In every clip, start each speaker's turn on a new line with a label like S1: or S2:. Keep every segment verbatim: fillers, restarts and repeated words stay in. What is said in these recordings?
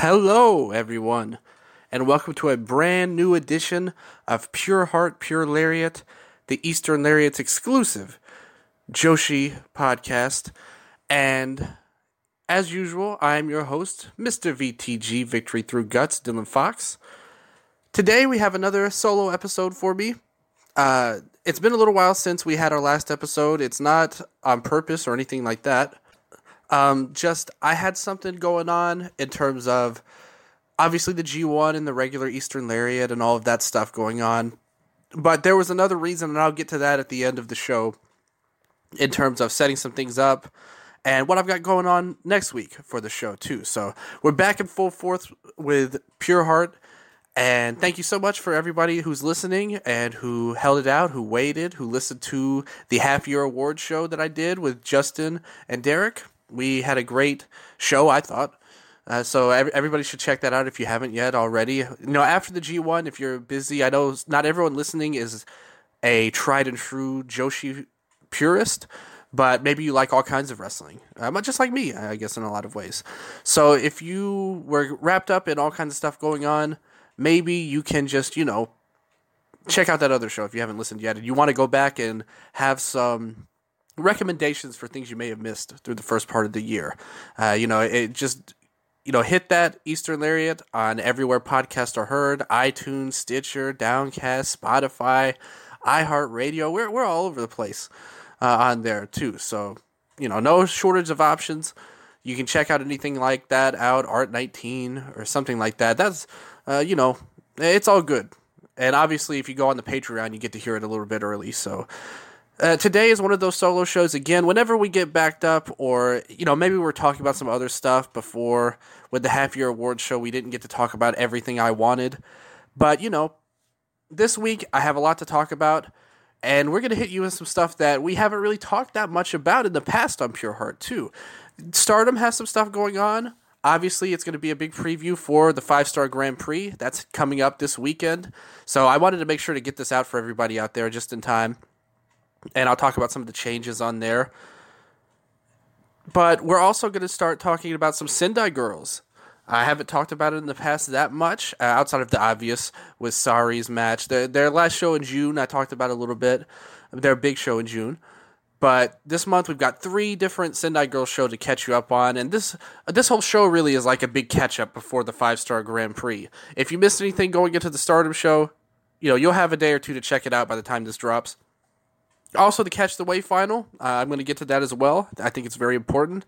S1: Hello, everyone, and welcome to a brand new edition of Pure Heart, Pure Lariat, the Eastern Lariat's exclusive Joshi podcast. And as usual, I am your host, Mister V T G Victory Through Guts, Dylan Fox. Today we have another solo episode for me. Uh, it's been a little while since we had our last episode. It's not on purpose or anything like that. Um, just, I had something going on in terms of, obviously, the G one and the regular Eastern Lariat and all of that stuff going on. But there was another reason, and I'll get to that at the end of the show, in terms of setting some things up and what I've got going on next week for the show, too. So, we're back in full force with Pure Heart, and thank you so much for everybody who's listening and who held it out, who waited, who listened to the half-year award show that I did with Justin and Derek. We had a great show, I thought. Uh, so every, everybody should check that out if you haven't yet already. You know, after the G one, if you're busy, I know not everyone listening is a tried and true Joshi purist, but maybe you like all kinds of wrestling, uh, but just like me, I guess, in a lot of ways. So if you were wrapped up in all kinds of stuff going on, maybe you can just, you know, check out that other show if you haven't listened yet, and you want to go back and have some recommendations for things you may have missed through the first part of the year. Uh, you know, it just, you know, hit that Eastern Lariat on everywhere podcasts are heard: iTunes, Stitcher, Downcast, Spotify, iHeartRadio. We're we're all over the place uh, on there too. So, you know, no shortage of options. You can check out anything like that out, Art nineteen or something like that. That's, uh, you know, it's all good. And obviously, if you go on the Patreon, you get to hear it a little bit early. So. Uh, today is one of those solo shows. Again, whenever we get backed up, or, you know, maybe we're talking about some other stuff before with the half-year award show, we didn't get to talk about everything I wanted. But, you know, this week I have a lot to talk about, and we're going to hit you with some stuff that we haven't really talked that much about in the past on Pure Heart, too. Stardom has some stuff going on. Obviously, it's going to be a big preview for the five-star Grand Prix. That's coming up this weekend. So I wanted to make sure to get this out for everybody out there just in time. And I'll talk about some of the changes on there. But we're also going to start talking about some Sendai Girls. I haven't talked about it in the past that much, uh, outside of the obvious with Sari's match. Their, their last show in June, I talked about a little bit. Their big show in June. But this month, we've got three different Sendai Girls shows to catch you up on. And this this whole show really is like a big catch-up before the five-star Grand Prix. If you missed anything going into the Stardom show, you know, you'll have a day or two to check it out by the time this drops. Also, to catch the Wave Final, uh, I'm going to get to that as well. I think it's very important.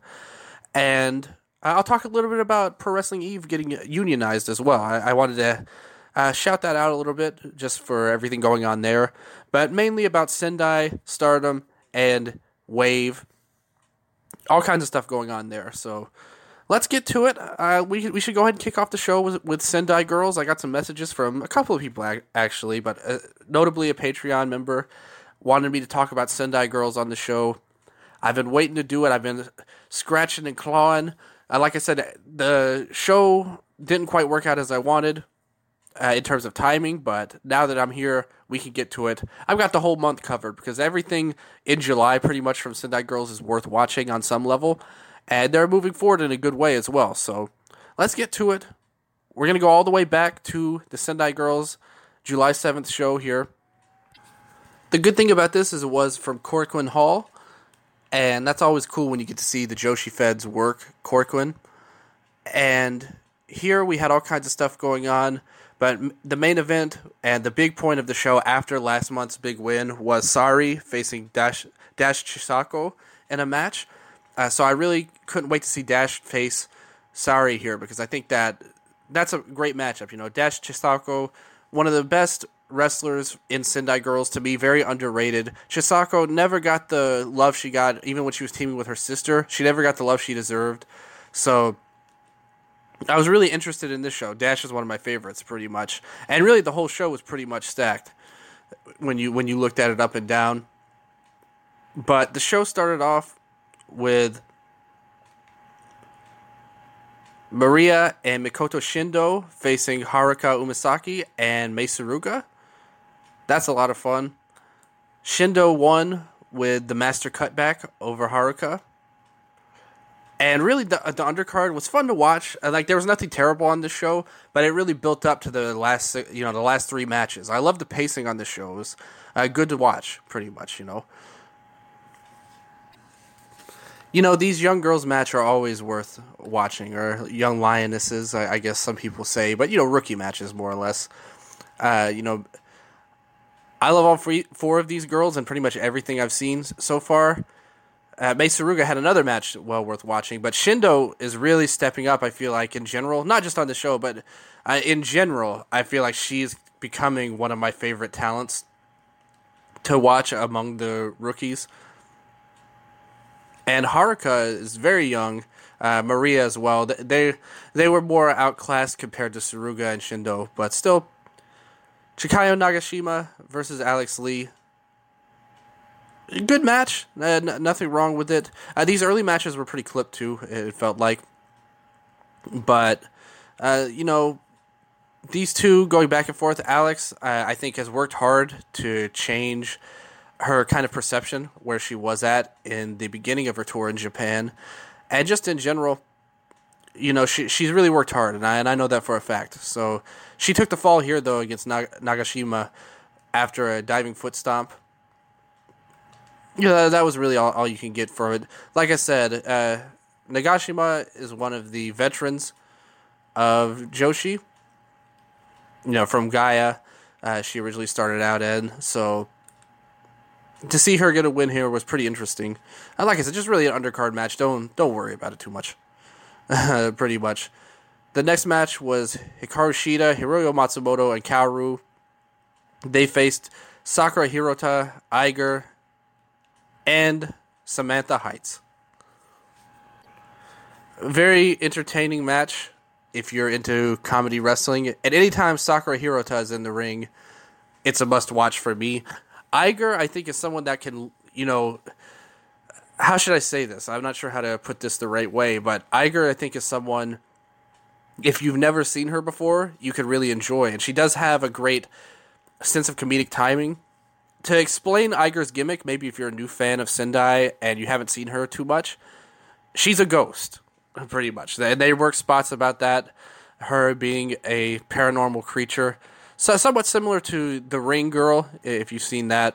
S1: And I'll talk a little bit about Pro Wrestling Eve getting unionized as well. I, I wanted to uh, shout that out a little bit just for everything going on there. But mainly about Sendai, Stardom, and Wave. All kinds of stuff going on there. So let's get to it. Uh, we we should go ahead and kick off the show with, with Sendai Girls. I got some messages from a couple of people, actually, but uh, notably a Patreon member wanted me to talk about Sendai Girls on the show. I've been waiting to do it. I've been scratching and clawing. Uh, like I said, the show didn't quite work out as I wanted uh, in terms of timing, but now that I'm here, we can get to it. I've got the whole month covered because everything in July pretty much from Sendai Girls is worth watching on some level, and they're moving forward in a good way as well. So let's get to it. We're going to go all the way back to the Sendai Girls July seventh show here. The good thing about this is it was from Korakuen Hall, and that's always cool when you get to see the Joshi Feds work Korakuen. And here we had all kinds of stuff going on, but the main event and the big point of the show after last month's big win was Sari facing Dash, Dash Chisako in a match. Uh, so I really couldn't wait to see Dash face Sari here because I think that that's a great matchup. You know, Dash Chisako, one of the best wrestlers in Sendai Girls, to me, very underrated. Chisako never got the love she got, even when she was teaming with her sister. She never got the love she deserved. So I was really interested in this show. Dash is one of my favorites, pretty much. And really, the whole show was pretty much stacked when you when you looked at it up and down. But the show started off with Maria and Mikoto Shindo facing Haruka Umasaki and Mei Suruga. That's a lot of fun. Shindo won with the master cutback over Haruka. And really, the the undercard was fun to watch. Uh, Like there was nothing terrible on the show, but it really built up to the last si- you know the last three matches. I love the pacing on the show. It was uh, good to watch, pretty much. You know, you know these young girls match are always worth watching, or young lionesses, I, I guess some people say, but you know rookie matches more or less. Uh, you know, I love all three, four of these girls and pretty much everything I've seen s- so far. Uh, Mei Suruga had another match well worth watching, but Shindo is really stepping up, I feel like, in general. Not just on the show, but uh, in general, I feel like she's becoming one of my favorite talents to watch among the rookies. And Haruka is very young. Uh, Maria as well. Th- They they were more outclassed compared to Suruga and Shindo, but still, Chikayo Nagashima versus Alex Lee. Good match. Uh, n- nothing wrong with it. Uh, these early matches were pretty clipped too. It felt like, but uh, you know, these two going back and forth. Alex, uh, I think, has worked hard to change her kind of perception where she was at in the beginning of her tour in Japan, and just in general, you know, she she's really worked hard, and I and I know that for a fact. So she took the fall here though against Nag- Nagashima after a diving foot stomp. Yeah, that was really all, all you can get from it. Like I said, uh, Nagashima is one of the veterans of Joshi. You know, from Gaia, uh, she originally started out in. So to see her get a win here was pretty interesting. And like I said, just really an undercard match. Don't don't worry about it too much. Pretty much. The next match was Hikaru Shida, Hiroyo Matsumoto, and Kaoru. They faced Sakura Hirota, Iger, and Samantha Heights. Very entertaining match if you're into comedy wrestling. At any time Sakura Hirota is in the ring, it's a must watch for me. Iger, I think, is someone that can, you know, how should I say this? I'm not sure how to put this the right way, but Iger, I think, is someone, if you've never seen her before, you could really enjoy. And she does have a great sense of comedic timing. To explain Iger's gimmick, maybe if you're a new fan of Sendai and you haven't seen her too much, she's a ghost, pretty much. And they work spots about that, her being a paranormal creature. So somewhat similar to The Ring Girl, if you've seen that.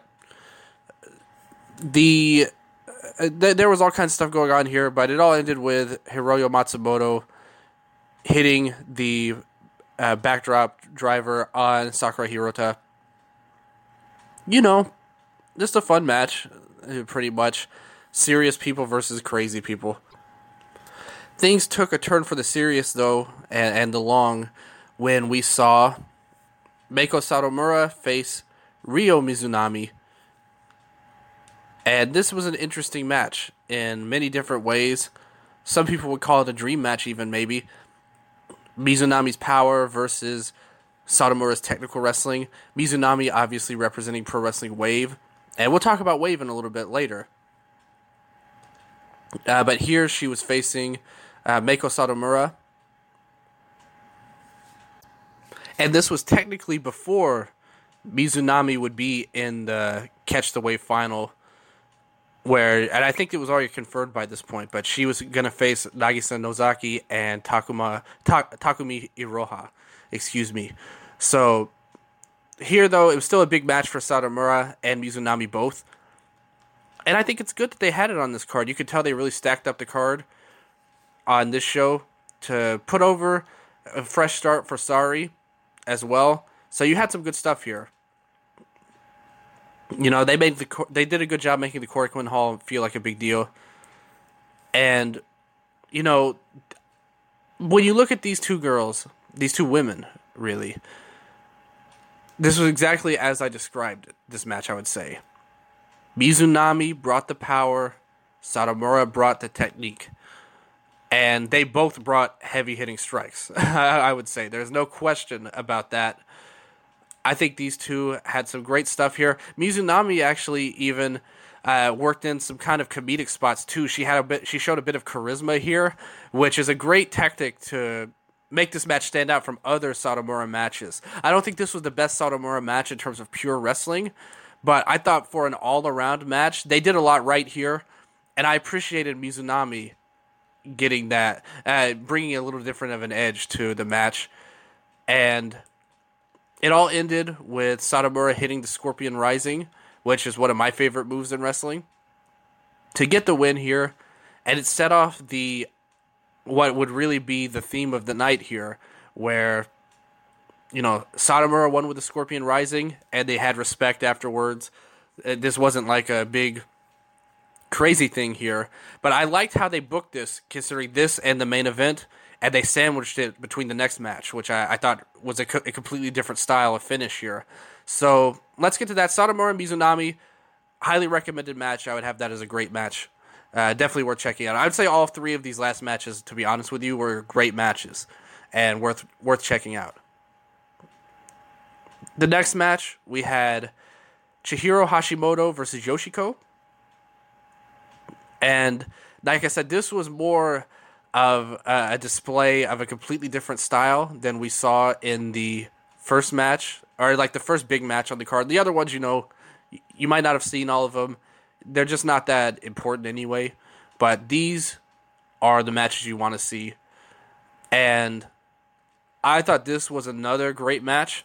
S1: The uh, th- There was all kinds of stuff going on here, but it all ended with Hiroyo Matsumoto hitting the uh, backdrop driver on Sakura Hirota. You know, just a fun match, uh, pretty much. Serious people versus crazy people. Things took a turn for the serious, though, and, and the long, when we saw Meiko Satomura face Ryo Mizunami. And this was an interesting match in many different ways. Some people would call it a dream match, even, maybe. Mizunami's power versus Satomura's technical wrestling. Mizunami obviously representing Pro Wrestling Wave. And we'll talk about Wave in a little bit later. Uh, but here she was facing uh, Meiko Satomura. And this was technically before Mizunami would be in the Catch the Wave final, where, and I think it was already confirmed by this point, but she was going to face Nagisa Nozaki and Takuma Ta- Takumi Iroha. Excuse me. So here, though, it was still a big match for Satomura and Mizunami both. And I think it's good that they had it on this card. You could tell they really stacked up the card on this show to put over a fresh start for Sari as well. So you had some good stuff here. You know, they made the they did a good job making the Korakuen Hall feel like a big deal. And, you know, when you look at these two girls, these two women, really, this was exactly as I described it, this match, I would say. Mizunami brought the power, Satomura brought the technique. And they both brought heavy-hitting strikes, I would say. There's no question about that. I think these two had some great stuff here. Mizunami actually even uh, worked in some kind of comedic spots too. She had a bit. She showed a bit of charisma here, which is a great tactic to make this match stand out from other Satomura matches. I don't think this was the best Satomura match in terms of pure wrestling, but I thought for an all-around match, they did a lot right here, and I appreciated Mizunami, getting that, uh, bringing a little different of an edge to the match. And it all ended with Satomura hitting the Scorpion Rising, which is one of my favorite moves in wrestling, to get the win here. And it set off the what would really be the theme of the night here, where, you know, Satomura won with the Scorpion Rising, and they had respect afterwards. This wasn't like a big crazy thing here, but I liked how they booked this, considering this and the main event, and they sandwiched it between the next match, which I, I thought was a, co- a completely different style of finish here. So let's get to that. Satomura and Mizunami, highly recommended match. I would have that as a great match. Uh, definitely worth checking out. I would say all three of these last matches, to be honest with you, were great matches and worth worth checking out. The next match, we had Chihiro Hashimoto versus Yoshiko. And like I said, this was more of a display of a completely different style than we saw in the first match, or like the first big match on the card. The other ones, you know, you might not have seen all of them. They're just not that important anyway. But these are the matches you want to see. And I thought this was another great match.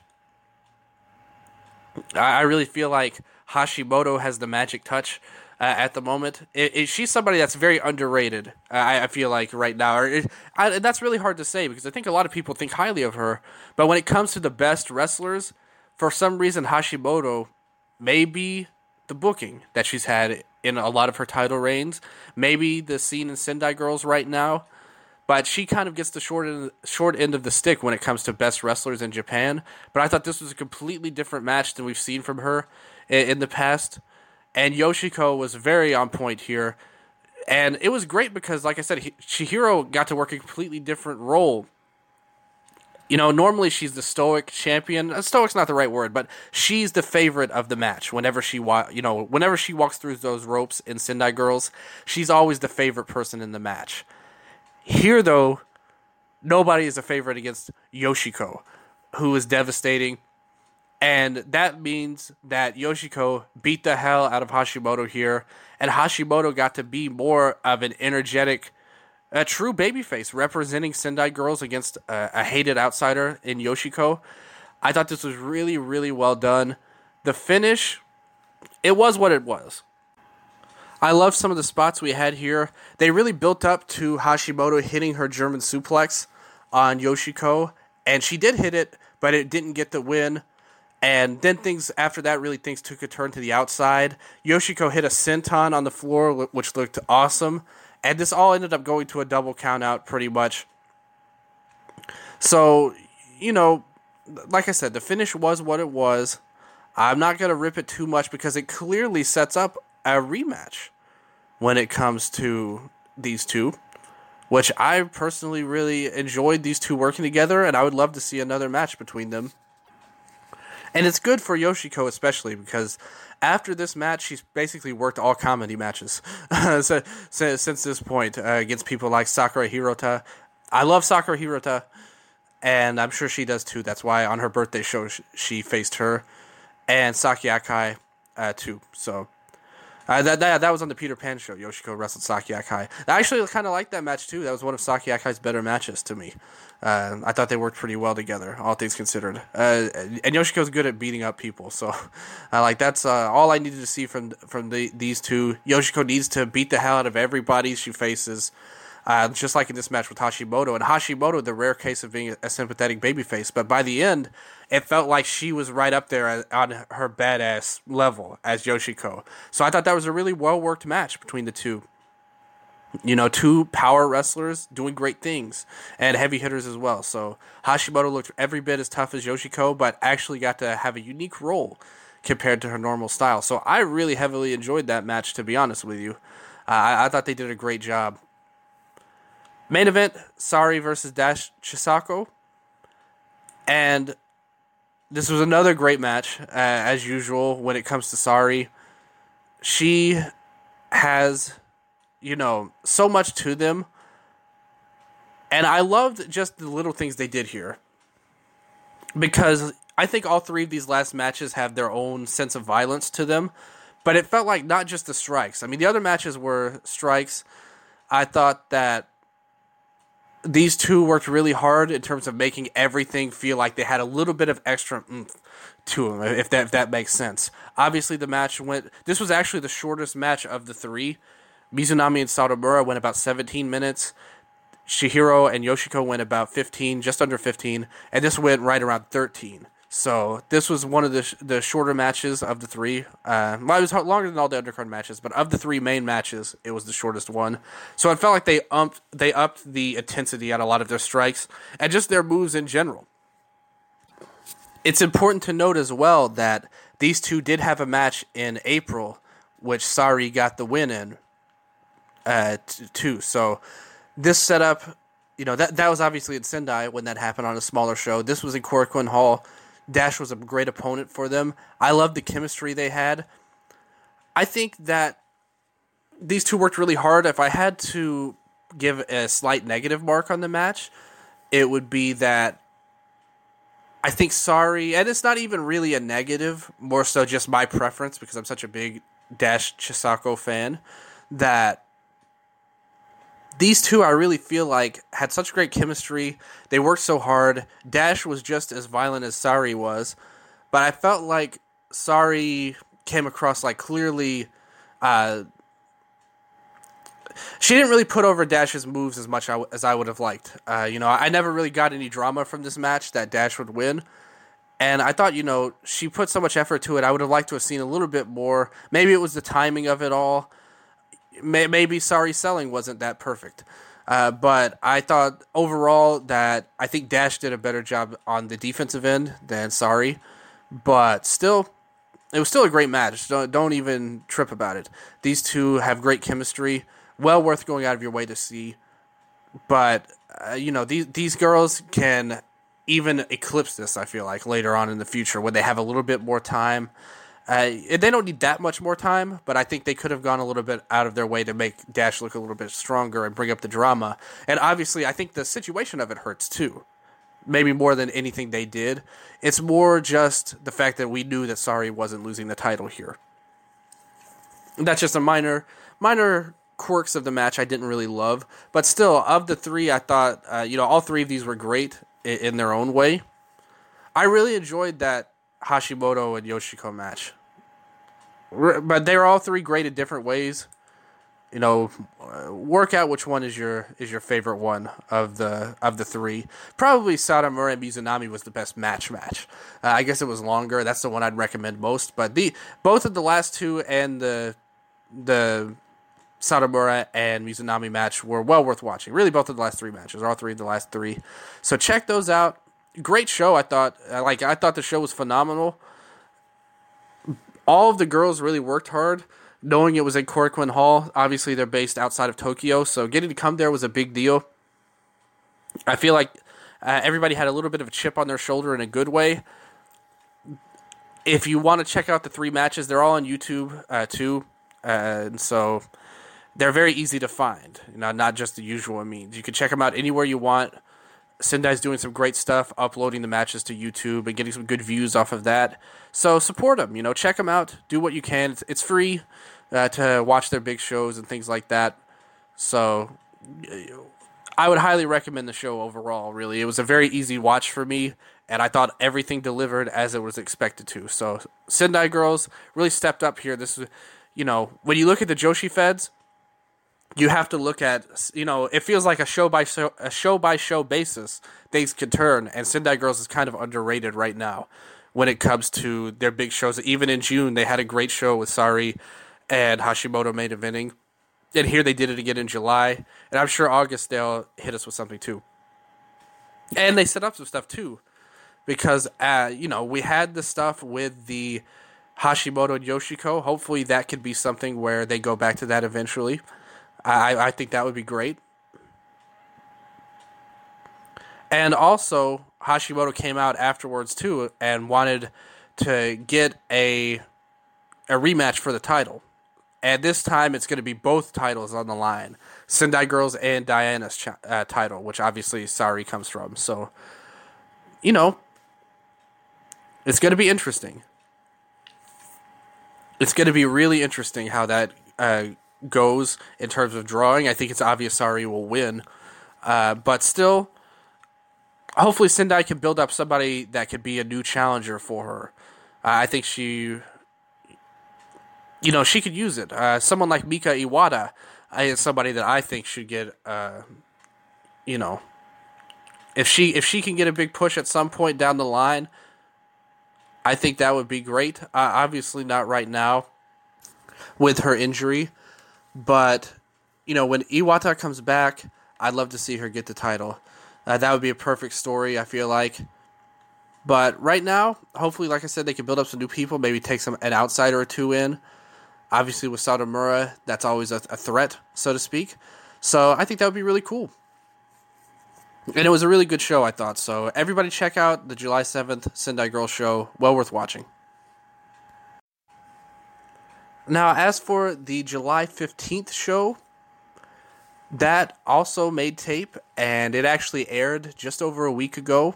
S1: I really feel like Hashimoto has the magic touch Uh, at the moment. It, it, she's somebody that's very underrated, uh, I, I feel like, right now. Or it, I, and that's really hard to say, because I think a lot of people think highly of her. But when it comes to the best wrestlers, for some reason, Hashimoto may be the booking that she's had in a lot of her title reigns. Maybe the scene in Sendai Girls right now. But she kind of gets the short end, short end of the stick when it comes to best wrestlers in Japan. But I thought this was a completely different match than we've seen from her in, in the past. And Yoshiko was very on point here. And it was great because, like I said, Chihiro got to work a completely different role. You know, normally she's the stoic champion. Stoic's not the right word, but she's the favorite of the match. Whenever she, wa- you know, whenever she walks through those ropes in Sendai Girls, she's always the favorite person in the match. Here, though, nobody is a favorite against Yoshiko, who is devastating. And that means that Yoshiko beat the hell out of Hashimoto here. And Hashimoto got to be more of an energetic, a true babyface, representing Sendai Girls against a, a hated outsider in Yoshiko. I thought this was really, really well done. The finish, it was what it was. I love some of the spots we had here. They really built up to Hashimoto hitting her German suplex on Yoshiko. And she did hit it, but it didn't get the win. And then things, after that, really things took a turn to the outside. Yoshiko hit a senton on the floor, which looked awesome. And this all ended up going to a double count out pretty much. So, you know, like I said, the finish was what it was. I'm not going to rip it too much because it clearly sets up a rematch when it comes to these two, which I personally really enjoyed these two working together, and I would love to see another match between them. And it's good for Yoshiko especially because after this match, she's basically worked all comedy matches so, so, since this point uh, against people like Sakura Hirota. I love Sakura Hirota, and I'm sure she does too. That's why on her birthday show, she faced her. And Saki Akai uh, too. So uh, that, that that was on the Peter Pan show. Yoshiko wrestled Saki Akai. I actually kind of liked that match too. That was one of Saki Akai's better matches to me. Uh, I thought they worked pretty well together, all things considered. Uh, and Yoshiko's good at beating up people, so I like that's uh, all I needed to see from from the, these two. Yoshiko needs to beat the hell out of everybody she faces, uh, just like in this match with Hashimoto. And Hashimoto, the rare case of being a, a sympathetic babyface, but by the end, it felt like she was right up there on her badass level as Yoshiko. So I thought that was a really well worked match between the two. You know, two power wrestlers doing great things, and heavy hitters as well. So Hashimoto looked every bit as tough as Yoshiko, but actually got to have a unique role compared to her normal style. So I really heavily enjoyed that match, to be honest with you. Uh, I, I thought they did a great job. Main event, Sari versus Dash Chisako. And this was another great match, uh, as usual, when it comes to Sari. She has, you know, so much to them. And I loved just the little things they did here. Because I think all three of these last matches have their own sense of violence to them. But it felt like not just the strikes. I mean, the other matches were strikes. I thought that these two worked really hard in terms of making everything feel like they had a little bit of extra oomph to them, if that if that makes sense. Obviously, the match went. This was actually the shortest match of the three. Mizunami and Satomura went about seventeen minutes. Chihiro and Yoshiko went about fifteen, just under fifteen, and this went right around thirteen. So this was one of the sh- the shorter matches of the three. Uh, well, it was longer than all the undercard matches, but of the three main matches, it was the shortest one. So it felt like they upped they upped the intensity on a lot of their strikes and just their moves in general. It's important to note as well that these two did have a match in April, which Sari got the win in, uh, t- too. So this setup, you know, that that was obviously in Sendai when that happened on a smaller show. This was in Korakuen Hall. Dash was a great opponent for them. I loved the chemistry they had. I think that these two worked really hard. If I had to give a slight negative mark on the match, it would be that I think Sari, and it's not even really a negative, more so just my preference because I'm such a big Dash Chisako fan, that these two, I really feel like, had such great chemistry. They worked so hard. Dash was just as violent as Sari was, but I felt like Sari came across like clearly. Uh, she didn't really put over Dash's moves as much as I would have liked. Uh, you know, I never really got any drama from this match that Dash would win. And I thought, you know, she put so much effort to it. I would have liked to have seen a little bit more. Maybe it was the timing of it all. Maybe Sari's selling wasn't that perfect. Uh, but I thought overall that I think Dash did a better job on the defensive end than Sari. But still, it was still a great match. Don't, don't even trip about it. These two have great chemistry. Well worth going out of your way to see. But, uh, you know, these, these girls can even eclipse this, I feel like, later on in the future when they have a little bit more time. Uh, they don't need that much more time, but I think they could have gone a little bit out of their way to make Dash look a little bit stronger and bring up the drama. And obviously, I think the situation of it hurts too. Maybe more than anything they did. It's more just the fact that we knew that Sari wasn't losing the title here. That's just a minor, minor quirks of the match I didn't really love. But still, of the three, I thought, uh, you know, all three of these were great in, in their own way. I really enjoyed that Hashimoto and Yoshiko match. But they're all three great in different ways. You know, work out which one is your is your favorite one of the of the three. Probably Satomura and Mizunami was the best match match. Uh, I guess it was longer. That's the one I'd recommend most. But the both of the last two and the the Satomura and Mizunami match were well worth watching. Really, both of the last three matches, all three of the last three. So check those out. Great show, I thought. Like I thought the show was phenomenal. All of the girls really worked hard, knowing it was in Korakuen Hall. Obviously, they're based outside of Tokyo, so getting to come there was a big deal. I feel like uh, everybody had a little bit of a chip on their shoulder in a good way. If you want to check out the three matches, they're all on YouTube uh, too, uh, and so they're very easy to find. You know, not just the usual means. You can check them out anywhere you want. Sendai's doing some great stuff, uploading the matches to YouTube and getting some good views off of that. So support them, you know, check them out, do what you can. It's, it's free uh, to watch their big shows and things like that. So I would highly recommend the show overall, really. It was a very easy watch for me, and I thought everything delivered as it was expected to. So Sendai girls really stepped up here. This is, you know, when you look at the Joshi Feds, you have to look at, you know, it feels like a show by show, a show by show basis. Things can turn, and Sendai Girls is kind of underrated right now when it comes to their big shows. Even in June, they had a great show with Sari and Hashimoto main eventing, and here they did it again in July. And I'm sure August they'll hit us with something too. And they set up some stuff too, because uh, you know, we had the stuff with the Hashimoto and Yoshiko. Hopefully, that could be something where they go back to that eventually. I, I think that would be great. And also, Hashimoto came out afterwards, too, and wanted to get a a rematch for the title. And this time, it's going to be both titles on the line. Sendai Girls and Diana's ch- uh, title, which obviously Sari comes from. So, you know, it's going to be interesting. It's going to be really interesting how that uh, goes in terms of drawing. I think it's obvious Sari will win. Uh, but still, hopefully Sendai can build up somebody that could be a new challenger for her. Uh, I think she, you know, she could use it. Uh, someone like Mika Iwata is somebody that I think should get, uh, you know, if she if she can get a big push at some point down the line, I think that would be great. Uh, obviously not right now with her injury, but you know, when Iwata comes back, I'd love to see her get the title. Uh, that would be a perfect story, I feel like. But right now, hopefully, like I said, they can build up some new people, maybe take some an outsider or two in. Obviously, with Satomura, that's always a, a threat, so to speak. So I think that would be really cool. And it was a really good show, I thought. So everybody check out the July seventh Sendai Girls show. Well worth watching. Now, as for the July fifteenth show, that also made tape, and it actually aired just over a week ago.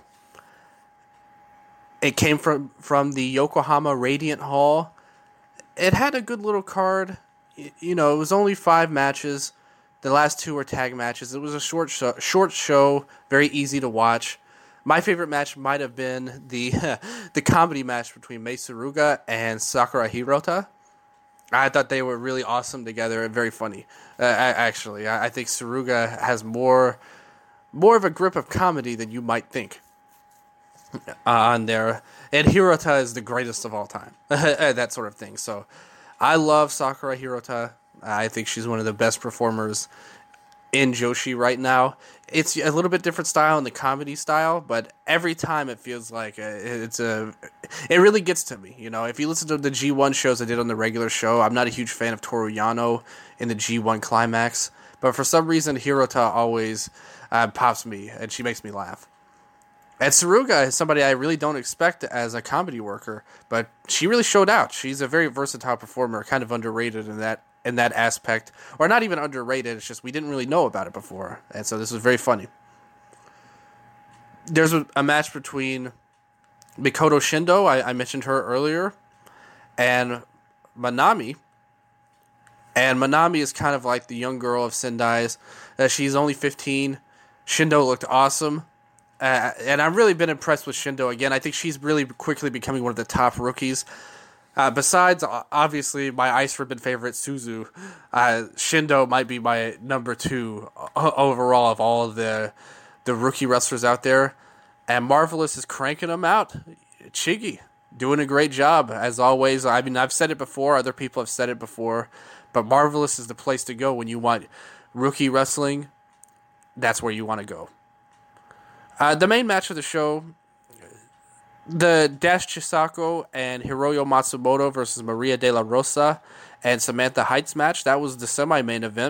S1: It came from, from the Yokohama Radiant Hall. It had a good little card. You know, it was only five matches. The last two were tag matches. It was a short show, short show, very easy to watch. My favorite match might have been the the comedy match between Mei Suruga and Sakura Hirota. I thought they were really awesome together and very funny. Uh, actually, I think Suruga has more more of a grip of comedy than you might think uh, on there. And Hirota is the greatest of all time. That sort of thing. So I love Sakura Hirota. I think she's one of the best performers in Joshi right now. It's a little bit different style in the comedy style, but every time it feels like a, it's a, it really gets to me. You know, if you listen to the G one shows I did on the regular show, I'm not a huge fan of Toru Yano in the G one Climax, but for some reason Hirota always uh, pops me and she makes me laugh. And Suruga is somebody I really don't expect as a comedy worker, but she really showed out. She's a very versatile performer, kind of underrated in that in that aspect, or not even underrated. It's just we didn't really know about it before, and so this was very funny. There's a, a match between Mikoto Shindo, I, I mentioned her earlier, and Manami. And Manami is kind of like the young girl of Sendai's. Uh, she's only fifteen. Shindo looked awesome. Uh, and I've really been impressed with Shindo again. I think she's really quickly becoming one of the top rookies. Uh, besides, obviously, my Ice Ribbon favorite, Suzu, uh, Shindo might be my number two overall of all of the the rookie wrestlers out there. And Marvelous is cranking them out. Chigi, doing a great job, as always. I mean, I've said it before. Other people have said it before. But Marvelous is the place to go when you want rookie wrestling. That's where you want to go. Uh, the main match of the show, the Dash Chisako and Hiroyo Matsumoto versus Maria de la Rosa and Samantha Heights match, that was the semi-main event.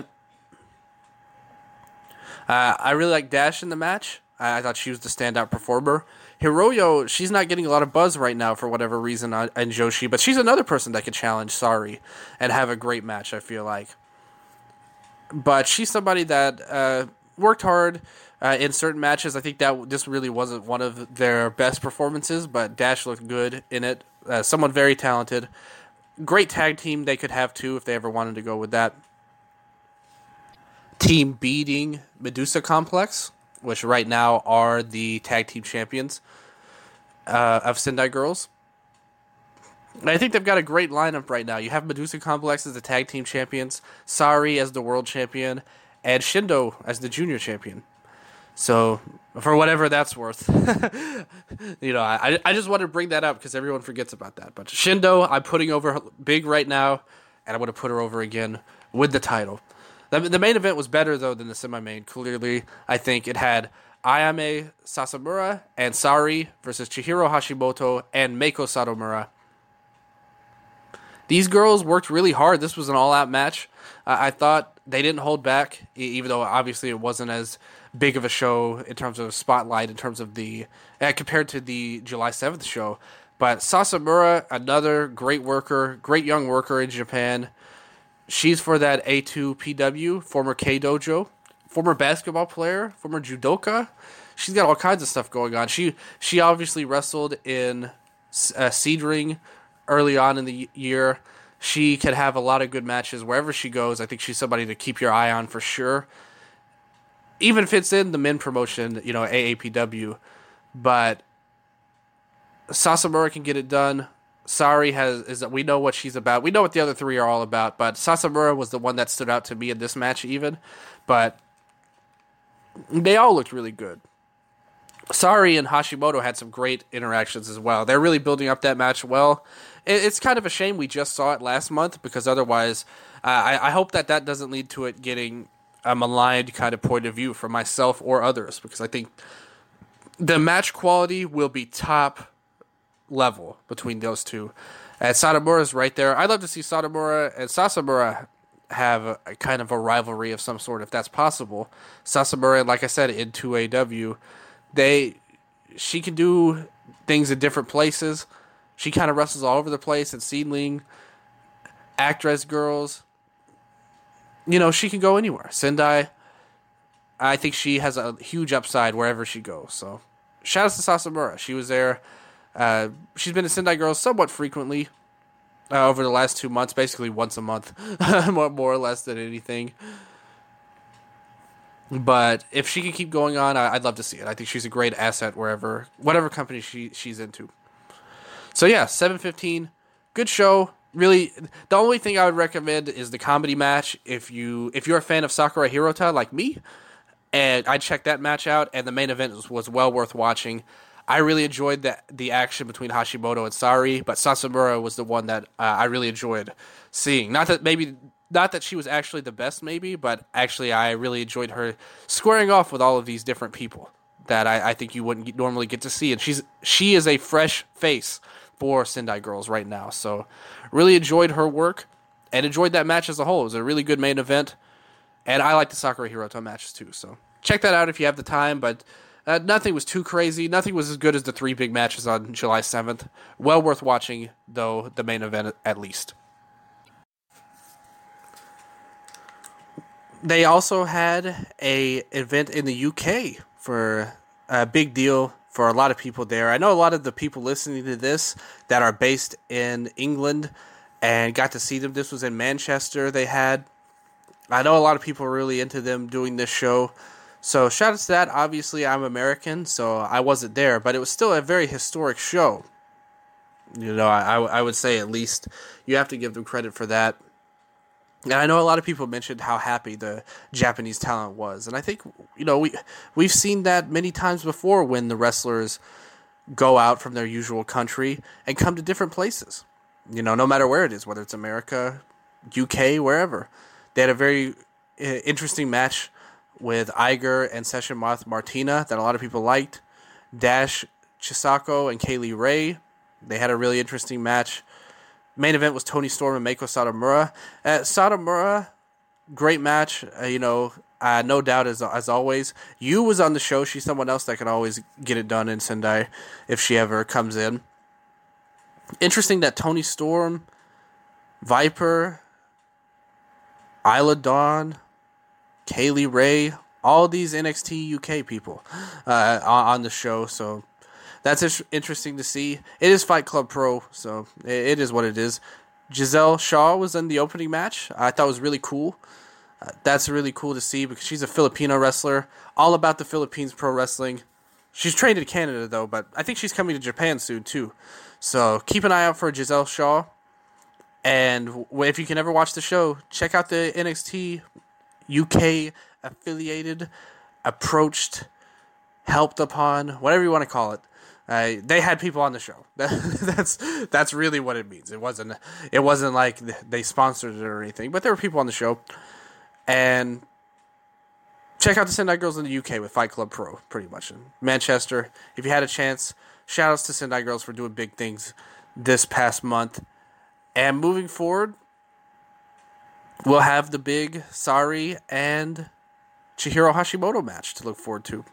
S1: Uh, I really like Dash in the match. I, I thought she was the standout performer. Hiroyo, she's not getting a lot of buzz right now for whatever reason on, on Joshi, but she's another person that could challenge Sari and have a great match, I feel like. But she's somebody that uh, worked hard Uh, in certain matches. I think that this really wasn't one of their best performances, but Dash looked good in it. Uh, someone very talented. Great tag team they could have, too, if they ever wanted to go with that. Team beating Medusa Complex, which right now are the tag team champions uh, of Sendai Girls. And I think they've got a great lineup right now. You have Medusa Complex as the tag team champions, Sari as the world champion, and Shindo as the junior champion. So, for whatever that's worth, you know, I I just want to bring that up because everyone forgets about that. But Shindo, I'm putting over big right now, and I want to put her over again with the title. The, the main event was better, though, than the semi-main. Clearly, I think it had Ayame Sasamura and Sari versus Chihiro Hashimoto and Meiko Satomura. These girls worked really hard. This was an all-out match. Uh, I thought they didn't hold back, even though obviously it wasn't as big of a show in terms of spotlight, in terms of the uh, compared to the July seventh show. But Sasamura, another great worker, great young worker in Japan. She's for that A two P W, former K Dojo, former basketball player, former judoka. She's got all kinds of stuff going on. She she obviously wrestled in uh, Seadring early on in the year. She could have a lot of good matches wherever she goes. I think she's somebody to keep your eye on for sure. even fits in the men promotion, you know, A A P W. But Sasamura can get it done. Sari has is we know what she's about. We know what the other three are all about, but Sasamura was the one that stood out to me in this match even. But they all looked really good. Sari and Hashimoto had some great interactions as well. They're really building up that match well. It's kind of a shame we just saw it last month, because otherwise, uh, I, I hope that that doesn't lead to it getting a maligned kind of point of view for myself or others, because I think the match quality will be top level between those two. And Satomura's right there. I'd love to see Satomura and Sasamura have a, a kind of a rivalry of some sort, if that's possible. Sasamura, like I said, in two A W, they she can do things in different places. She kind of wrestles all over the place in Seedling, Actress Girls. You know, she can go anywhere. Sendai, I think she has a huge upside wherever she goes. So, shout out to Sasamura. She was there. Uh, she's been in Sendai Girls somewhat frequently uh, over the last two months, basically once a month, more, more or less than anything. But if she can keep going on, I, I'd love to see it. I think she's a great asset wherever, whatever company she she's into. So yeah, seven fifteen, good show. Really, the only thing I would recommend is the comedy match. If you if you're a fan of Sakura Hirota like me, and I checked that match out, and the main event was, was well worth watching. I really enjoyed the the action between Hashimoto and Sari, but Sasamura was the one that uh, I really enjoyed seeing. Not that maybe not that she was actually the best, maybe, but actually I really enjoyed her squaring off with all of these different people that I, I think you wouldn't normally get to see, and she's she is a fresh face for Sendai Girls right now. So really enjoyed her work and enjoyed that match as a whole. It was a really good main event, and I like the Sakura Hirota matches too. So check that out if you have the time, but. Uh, nothing was too crazy. Nothing was as good as the three big matches on July seventh. Well worth watching, though, the main event at least. They also had a event in the U K for a big deal for a lot of people there. I know a lot of the people listening to this that are based in England and got to see them. This was in Manchester they had. I know a lot of people are really into them doing this show. So shout out to that. Obviously, I'm American, so I wasn't there, but it was still a very historic show. You know, I, I would say at least you have to give them credit for that. And I know a lot of people mentioned how happy the Japanese talent was, and I think you know we we've seen that many times before when the wrestlers go out from their usual country and come to different places. You know, no matter where it is, whether it's America, U K, wherever. They had a very uh, interesting match with Iger and Session Moth Martina that a lot of people liked. Dash Chisako and Kaylee Ray. They had a really interesting match. Main event was Toni Storm and Meiko Satomura. Uh, Satomura, great match. Uh, you know, uh, no doubt as as always. Yu was on the show. She's someone else that can always get it done in Sendai if she ever comes in. Interesting that Toni Storm, Viper, Isla Dawn, Kaylee Ray, all these N X T U K people uh, on the show, so that's interesting to see. It is Fight Club Pro, so it is what it is. Giselle Shaw was in the opening match. I thought it was really cool. Uh, that's really cool to see because she's a Filipino wrestler, all about the Philippines pro wrestling. She's trained in Canada, though, but I think she's coming to Japan soon, too. So keep an eye out for Giselle Shaw. And if you can ever watch the show, check out the N X T U K affiliated, approached, helped upon, whatever you want to call it. Uh, they had people on the show. that's that's really what it means. It wasn't it wasn't like they sponsored it or anything, but there were people on the show. And check out the Sendai Girls in the U K with Fight Club Pro, pretty much in Manchester. If you had a chance, shout outs to Sendai Girls for doing big things this past month. And moving forward, we'll have the big Sari and Chihiro Hashimoto match to look forward to.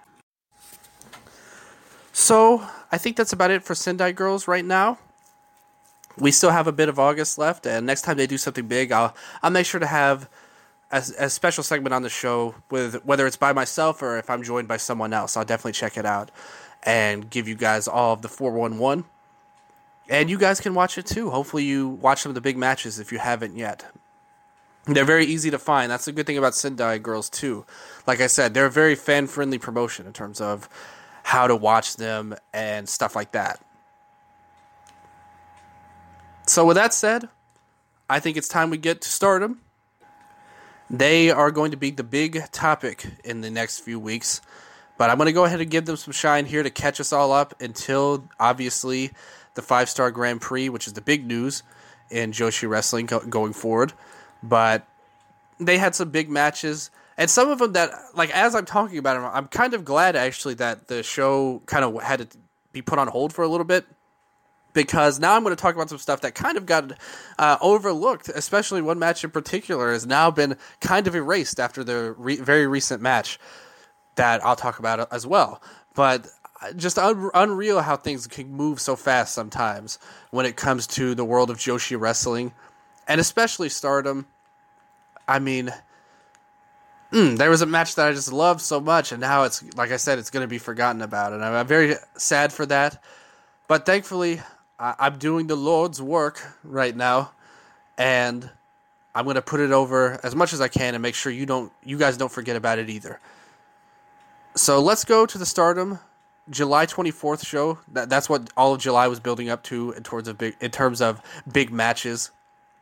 S1: So, I think that's about it for Sendai Girls right now. We still have a bit of August left, and next time they do something big, I'll I'll make sure to have a, a special segment on the show, with whether it's by myself or if I'm joined by someone else. I'll definitely check it out and give you guys all of the four one one. And you guys can watch it too. Hopefully you watch some of the big matches if you haven't yet. They're very easy to find. That's the good thing about Sendai Girls too. Like I said, they're a very fan friendly promotion in terms of how to watch them and stuff like that. So with that said, I think it's time we get to Stardom. They are going to be the big topic in the next few weeks. But I'm going to go ahead and give them some shine here to catch us all up until, obviously, the five-star Grand Prix, which is the big news in Joshi Wrestling go- going forward. But they had some big matches, and some of them that, like, as I'm talking about them, I'm kind of glad, actually, that the show kind of had to be put on hold for a little bit, because now I'm going to talk about some stuff that kind of got uh, overlooked, especially one match in particular has now been kind of erased after the re- very recent match that I'll talk about as well. But just un- unreal how things can move so fast sometimes when it comes to the world of Joshi Wrestling, and especially Stardom. I mean, mm, there was a match that I just loved so much, and now it's, like I said, it's going to be forgotten about, and I'm, I'm very sad for that. But thankfully, I, I'm doing the Lord's work right now, and I'm going to put it over as much as I can and make sure you don't, you guys don't forget about it either. So let's go to the Stardom July twenty-fourth show. That, that's what all of July was building up to in, towards a big, in terms of big matches.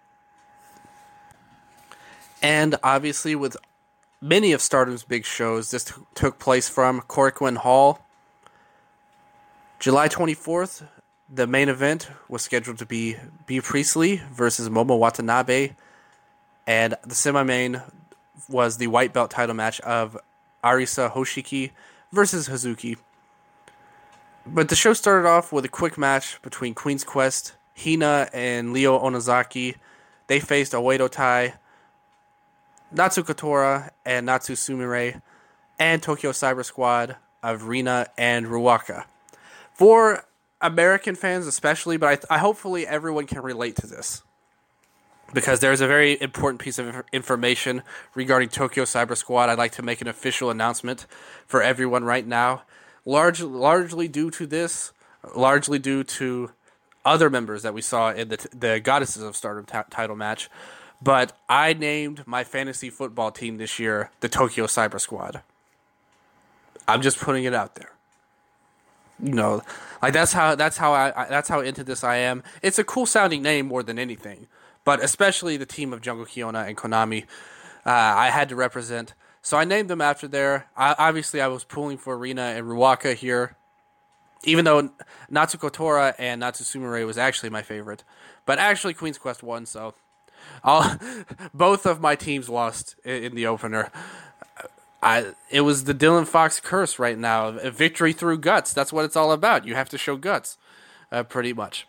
S1: And obviously, with many of Stardom's big shows, this t- took place from Korakuen Hall. July twenty-fourth, the main event was scheduled to be Bea Priestley versus Momo Watanabe. And the semi-main was the white belt title match of Arisa Hoshiki versus Hazuki. But the show started off with a quick match between Queen's Quest, Hina, and Leo Onozaki. They faced Oedo Tai, Natsu Kotora, and Natsu Sumire, and Tokyo Cyber Squad of Rina and Ruaka. For American fans especially, but I, th- I hopefully everyone can relate to this, because there's a very important piece of information regarding Tokyo Cyber Squad. I'd like to make an official announcement for everyone right now. Large, largely due to this, largely due to other members that we saw in the the Goddesses of Stardom t- title match. But I named my fantasy football team this year the Tokyo Cyber Squad. I'm just putting it out there. You know, like that's how that's how I, I that's how into this I am. It's a cool sounding name more than anything, but especially the team of Jungle Kyona and Konami, uh, I had to represent. So I named them after there. I, obviously, I was pulling for Rina and Ruaka here, even though Natsu Kotora and Natsu Sumire was actually my favorite. But actually, Queen's Quest won, so I'll, both of my teams lost in, in the opener. I it was the Dylan Fox curse right now. A victory through guts. That's what it's all about. You have to show guts, uh, pretty much.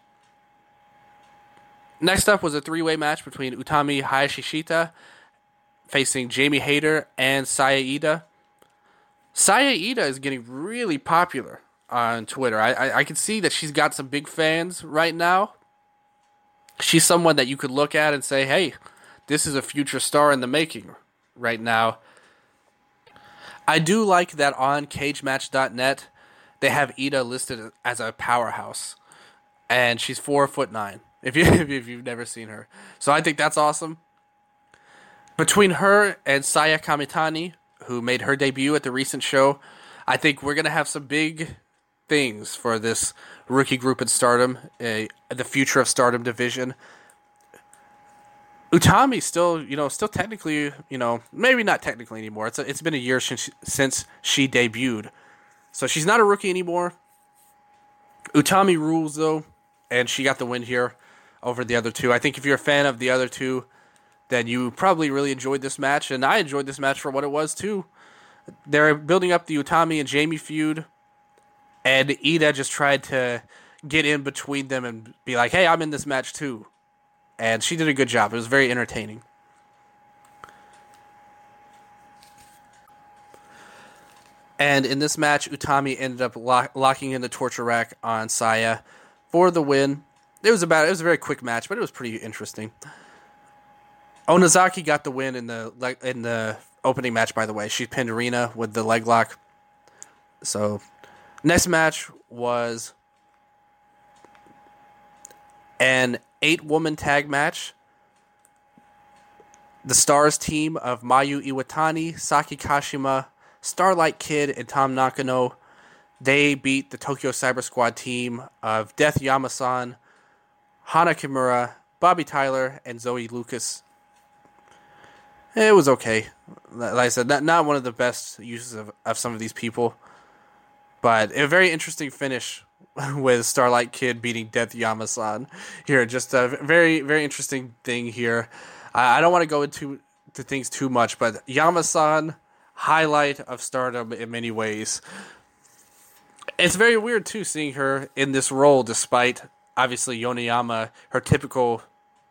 S1: Next up was a three-way match between Utami Hayashishita facing Jamie Hayter and Saya Iida. Saya Iida is getting really popular on Twitter. I, I I can see that she's got some big fans right now. She's someone that you could look at and say, hey, this is a future star in the making right now. I do like that on cage match dot net, they have Iida listed as a powerhouse. And she's four foot nine, if, you, if you've never seen her. So I think that's awesome. Between her and Saya Kamitani, who made her debut at the recent show, I think we're going to have some big things for this rookie group in Stardom, uh, the future of Stardom division. Utami still, you know, still technically, you know, maybe not technically anymore. It's a, it's been a year since she, since she debuted, so she's not a rookie anymore. Utami rules though, and she got the win here over the other two. I think if you're a fan of the other two, then you probably really enjoyed this match, and I enjoyed this match for what it was too. They're building up the Utami and Jamie feud, and Iida just tried to get in between them and be like, "Hey, I'm in this match too." And she did a good job. It was very entertaining. And in this match, Utami ended up lock- locking in the torture rack on Saya for the win. It was about it was a very quick match, but it was pretty interesting. Onozaki got the win in the in the opening match, by the way. She pinned Rina with the leg lock. So, next match was an eight-woman tag match The Stars team of Mayu Iwatani, Saki Kashima, Starlight Kid, and Tom Nakano, they beat the Tokyo Cyber Squad team of Death Yamasan, Hana Kimura, Bobby Tyler, and Zoe Lucas. It was okay. Like I said, not, not one of the best uses of, of some of these people. But a very interesting finish with Starlight Kid beating Death Yamasan here. Just a very, very interesting thing here. I, I don't want to go into to things too much, but Yamasan, highlight of Stardom in many ways. It's very weird, too, seeing her in this role, despite, obviously, Yoneyama, her typical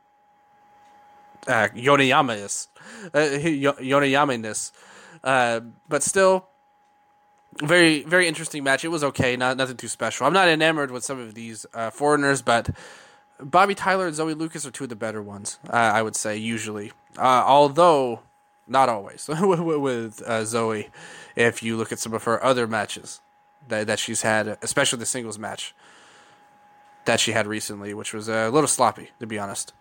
S1: uh, Yoneyama-ness. Uh, Yoneyama-ness. Uh, but still, very, very interesting match. It was okay, not nothing too special. I'm not enamored with some of these uh, foreigners, but Bobby Tyler and Zoe Lucas are two of the better ones, uh, I would say, usually. Uh, although, not always, with uh, Zoe, if you look at some of her other matches that, that she's had, especially the singles match that she had recently, which was a little sloppy, to be honest.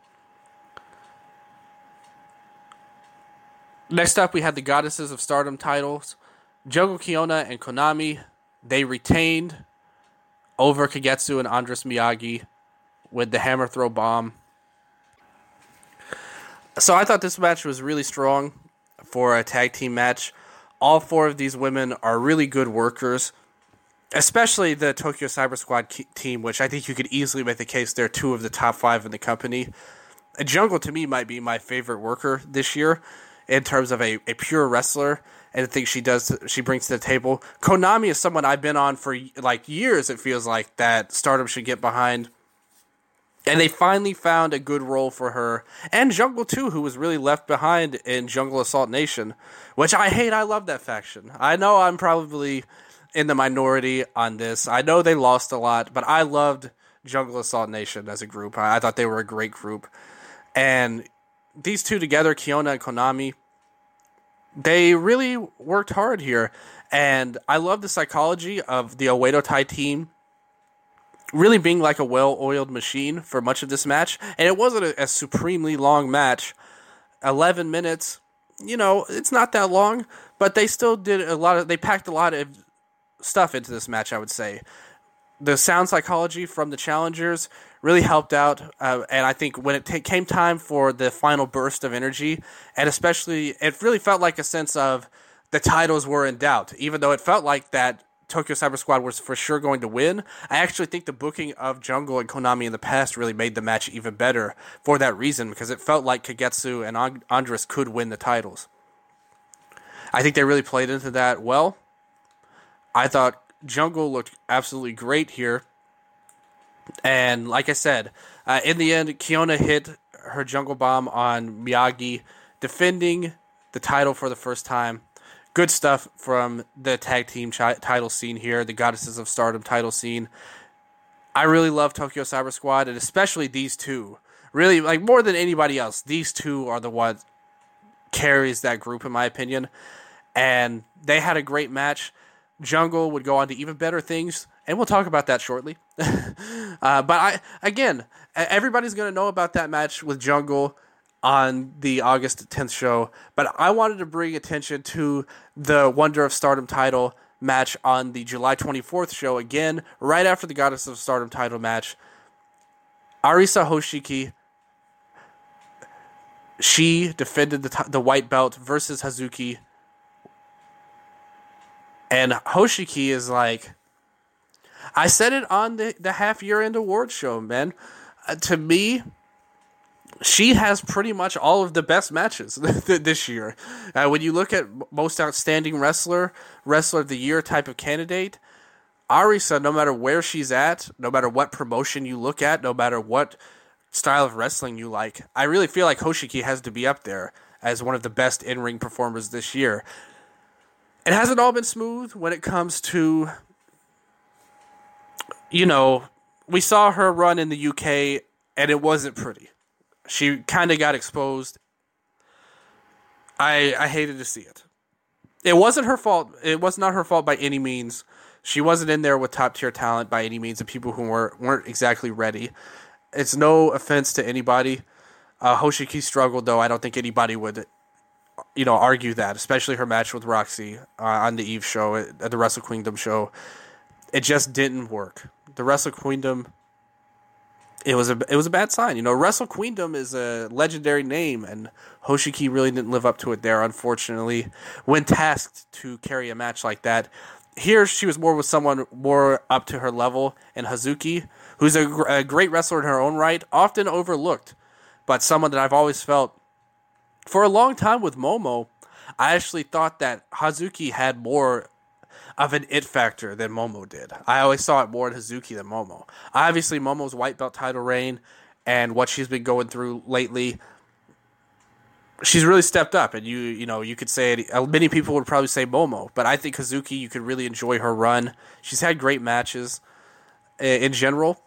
S1: Next up, we had the Goddesses of Stardom titles. Jungle Kyona and Konami, they retained over Kagetsu and Andres Miyagi with the hammer throw bomb. So I thought this match was really strong for a tag team match. All four of these women are really good workers, especially the Tokyo Cyber Squad team, which I think you could easily make the case they're two of the top five in the company. Jungle, to me, might be my favorite worker this year in terms of a, a pure wrestler and the things she does, she brings to the table. Konami is someone I've been on for like years, it feels like, that Stardom should get behind. And they finally found a good role for her. And Jungle, too, who was really left behind in Jungle Assault Nation, which I hate. I love that faction. I know I'm probably in the minority on this. I know they lost a lot, but I loved Jungle Assault Nation as a group. I, I thought they were a great group. And these two together, Kyona and Konami, they really worked hard here. And I love the psychology of the Oedo Tai team really being like a well-oiled machine for much of this match. And it wasn't a, a supremely long match. eleven minutes, you know, it's not that long, but they still did a lot of, they packed a lot of stuff into this match, I would say. The sound psychology from the challengers really helped out, uh, and I think when it t- came time for the final burst of energy, and especially, it really felt like a sense of the titles were in doubt, even though it felt like that Tokyo Cyber Squad was for sure going to win. I actually think the booking of Jungle and Konami in the past really made the match even better for that reason, because it felt like Kagetsu and And- Andres could win the titles. I think they really played into that well. I thought Jungle looked absolutely great here. And like I said, uh, in the end, Kyona hit her Jungle Bomb on Miyagi, defending the title for the first time. Good stuff from the tag team chi- title scene here, the Goddesses of Stardom title scene. I really love Tokyo Cyber Squad, and especially these two. Really, like more than anybody else, these two are the ones carries that group, in my opinion. And they had a great match. Jungle would go on to even better things, and we'll talk about that shortly. uh, but I, again, everybody's going to know about that match with Jungle on the August tenth show, but I wanted to bring attention to the Wonder of Stardom title match on the July twenty-fourth show, again, right after the Goddess of Stardom title match. Arisa Hoshiki, she defended the, t- the white belt versus Hazuki. And Hoshiki is like, I said it on the, the half year end award show, man. Uh, to me, she has pretty much all of the best matches this year. Uh, when you look at most outstanding wrestler, wrestler of the year type of candidate, Arisa, no matter where she's at, no matter what promotion you look at, no matter what style of wrestling you like, I really feel like Hoshiki has to be up there as one of the best in-ring performers this year. It hasn't all been smooth when it comes to, you know, we saw her run in the U K, and it wasn't pretty. She kind of got exposed. I I hated to see it. It wasn't her fault. It was not her fault by any means. She wasn't in there with top-tier talent by any means, and people who weren't, weren't exactly ready. It's no offense to anybody. Uh, Hoshiki struggled, though. I don't think anybody would, you know, argue that, especially her match with Roxy uh, on the Eve show, at the Wrestle Kingdom show. It just didn't work. The Wrestle Queendom, it was a it was a bad sign. You know, Wrestle Queendom is a legendary name, and Hoshiki really didn't live up to it there, unfortunately, when tasked to carry a match like that. Here, she was more with someone more up to her level, and Hazuki, who's a, a great wrestler in her own right, often overlooked, but someone that I've always felt, for a long time with Momo, I actually thought that Hazuki had more of an it factor than Momo did. I always saw it more in Hazuki than Momo. Obviously, Momo's white belt title reign and what she's been going through lately, she's really stepped up. And you you know, you could say it, many people would probably say Momo, but I think Hazuki, you could really enjoy her run. She's had great matches in general.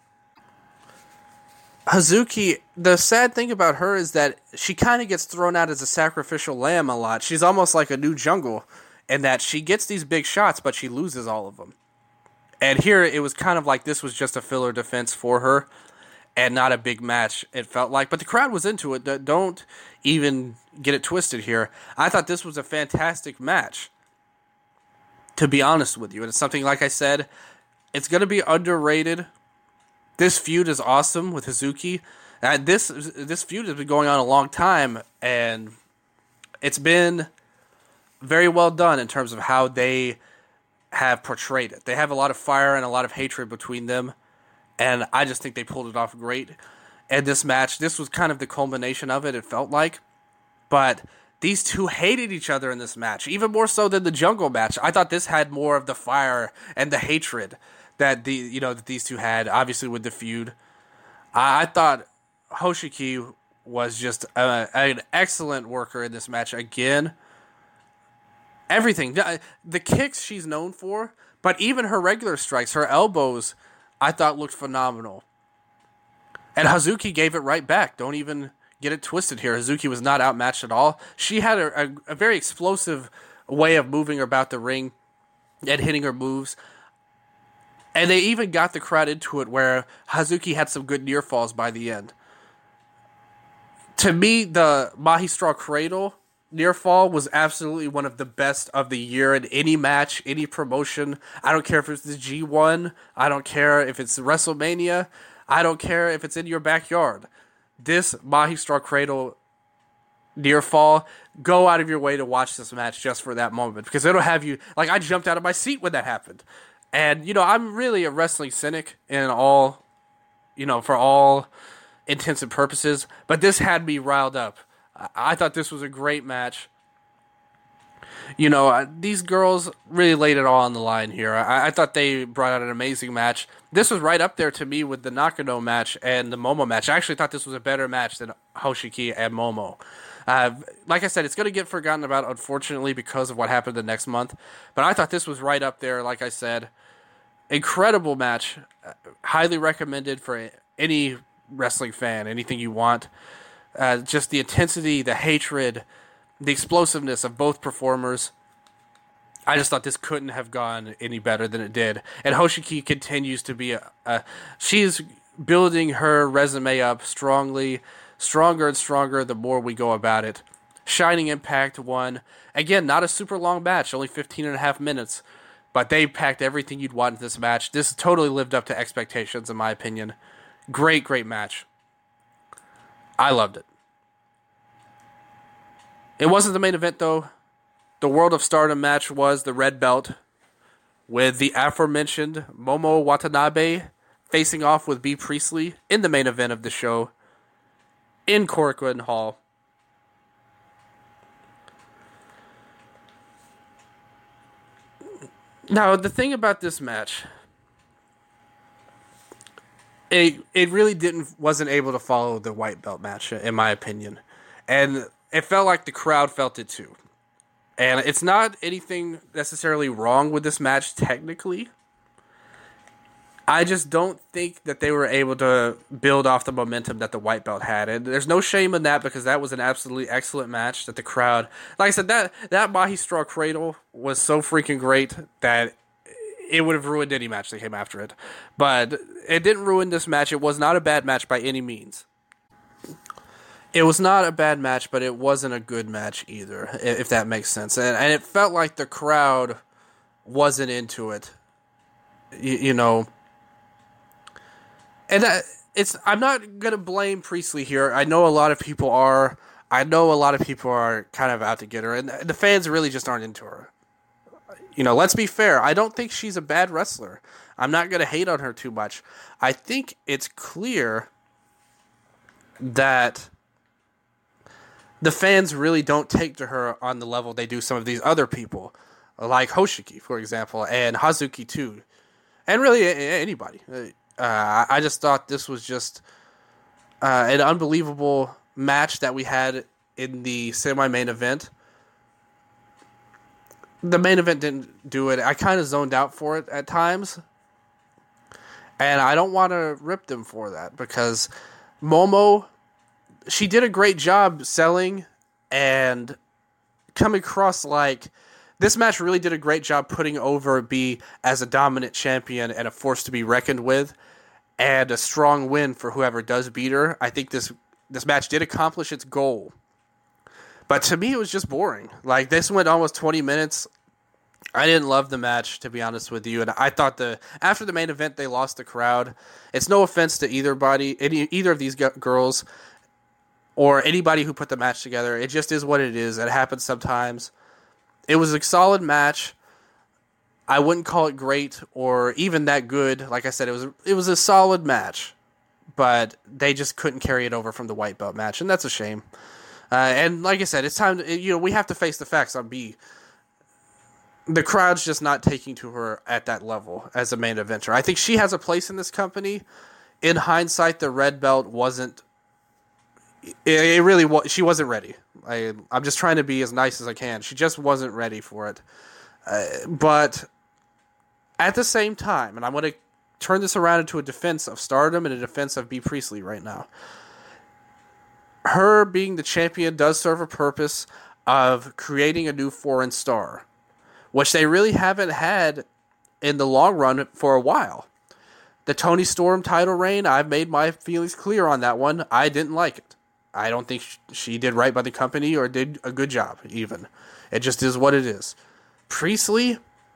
S1: Hazuki, the sad thing about her is that she kind of gets thrown out as a sacrificial lamb a lot. She's almost like a new Jungle, in that she gets these big shots, but she loses all of them. And here, it was kind of like this was just a filler defense for her, and not a big match, it felt like. But the crowd was into it. Don't even get it twisted here. I thought this was a fantastic match, to be honest with you. And it's something, like I said, it's going to be underrated. This feud is awesome with Hazuki. Uh, this this feud has been going on a long time, and it's been very well done in terms of how they have portrayed it. They have a lot of fire and a lot of hatred between them, and I just think they pulled it off great. And this match, this was kind of the culmination of it, it felt like. But these two hated each other in this match, even more so than the Jungle match. I thought this had more of the fire and the hatred that the you know that these two had, obviously with the feud. I, I thought Hoshiki was just a, an excellent worker in this match again. Everything. The kicks she's known for, but even her regular strikes, her elbows, I thought looked phenomenal. And Hazuki gave it right back. Don't even get it twisted here. Hazuki was not outmatched at all. She had a, a, a very explosive way of moving about the ring and hitting her moves. And they even got the crowd into it where Hazuki had some good near falls by the end. To me, the Mahi Straw Cradle near fall was absolutely one of the best of the year in any match, any promotion. I don't care if it's the G one. I don't care if it's WrestleMania. I don't care if it's in your backyard. This Mahi Straw Cradle near fall, go out of your way to watch this match just for that moment, because it'll have you, like, I jumped out of my seat when that happened. And, you know, I'm really a wrestling cynic in all, you know, for all intents and purposes, but this had me riled up. I thought this was a great match. You know, these girls really laid it all on the line here. I, I thought they brought out an amazing match. This was right up there to me with the Nakano match and the Momo match. I actually thought this was a better match than Hoshiki and Momo. Uh, like I said, it's going to get forgotten about, unfortunately, because of what happened the next month. But I thought this was right up there, like I said. Incredible match. Highly recommended for any wrestling fan, anything you want. Uh, just the intensity, the hatred, the explosiveness of both performers. I just thought this couldn't have gone any better than it did. And Hoshiki continues to be a, a she's building her resume up strongly, stronger and stronger the more we go about it. Shining Impact won. Again, not a super long match, only fifteen and a half minutes. But they packed everything you'd want in this match. This totally lived up to expectations, in my opinion. Great, great match. I loved it. It wasn't the main event, though. The World of Stardom match was the red belt, with the aforementioned Momo Watanabe facing off with Bea Priestley in the main event of the show in Korakuen Hall. Now, the thing about this match, it it really didn't wasn't able to follow the white belt match, in my opinion, and it felt like the crowd felt it too. And it's not anything necessarily wrong with this match technically. I just don't think that they were able to build off the momentum that the white belt had. And there's no shame in that, because that was an absolutely excellent match that the crowd... Like I said, that, that Mahi Straw Cradle was so freaking great that it would have ruined any match that came after it. But it didn't ruin this match. It was not a bad match by any means. It was not a bad match, but it wasn't a good match either, if that makes sense. And, and it felt like the crowd wasn't into it, you, you know. And that, it's I'm not going to blame Priestley here. I know a lot of people are. I know a lot of people are kind of out to get her, and the fans really just aren't into her. You know, let's be fair. I don't think she's a bad wrestler. I'm not going to hate on her too much. I think it's clear that the fans really don't take to her on the level they do some of these other people, like Hoshiki, for example, and Hazuki too, and really anybody. Uh, I just thought this was just uh, an unbelievable match that we had in the semi-main event. The main event didn't do it. I kind of zoned out for it at times, and I don't want to rip them for that because Momo, she did a great job selling and coming across like this match really did a great job putting over B as a dominant champion and a force to be reckoned with and a strong win for whoever does beat her. I think this this match did accomplish its goal. But to me, it was just boring. Like, this went almost twenty minutes. I didn't love the match, to be honest with you. And I thought the after the main event, they lost the crowd. It's no offense to either body, any, either of these g- girls or anybody who put the match together. It just is what it is. It happens sometimes. It was a solid match. I wouldn't call it great or even that good. Like I said, it was it was a solid match. But they just couldn't carry it over from the white belt match, and that's a shame. Uh, and like I said, it's time to, you know, we have to face the facts on B. The crowd's just not taking to her at that level as a main eventer. I think she has a place in this company. In hindsight, the red belt wasn't, it, it really was, she wasn't ready. I, I'm just trying to be as nice as I can. She just wasn't ready for it. Uh, but at the same time, and I'm going to turn this around into a defense of Stardom and a defense of B. Priestley right now. Her being the champion does serve a purpose of creating a new foreign star, which they really haven't had in the long run for a while. The Toni Storm title reign, I've made my feelings clear on that one. I didn't like it. I don't think she did right by the company or did a good job, even. It just is what it is. Priestley,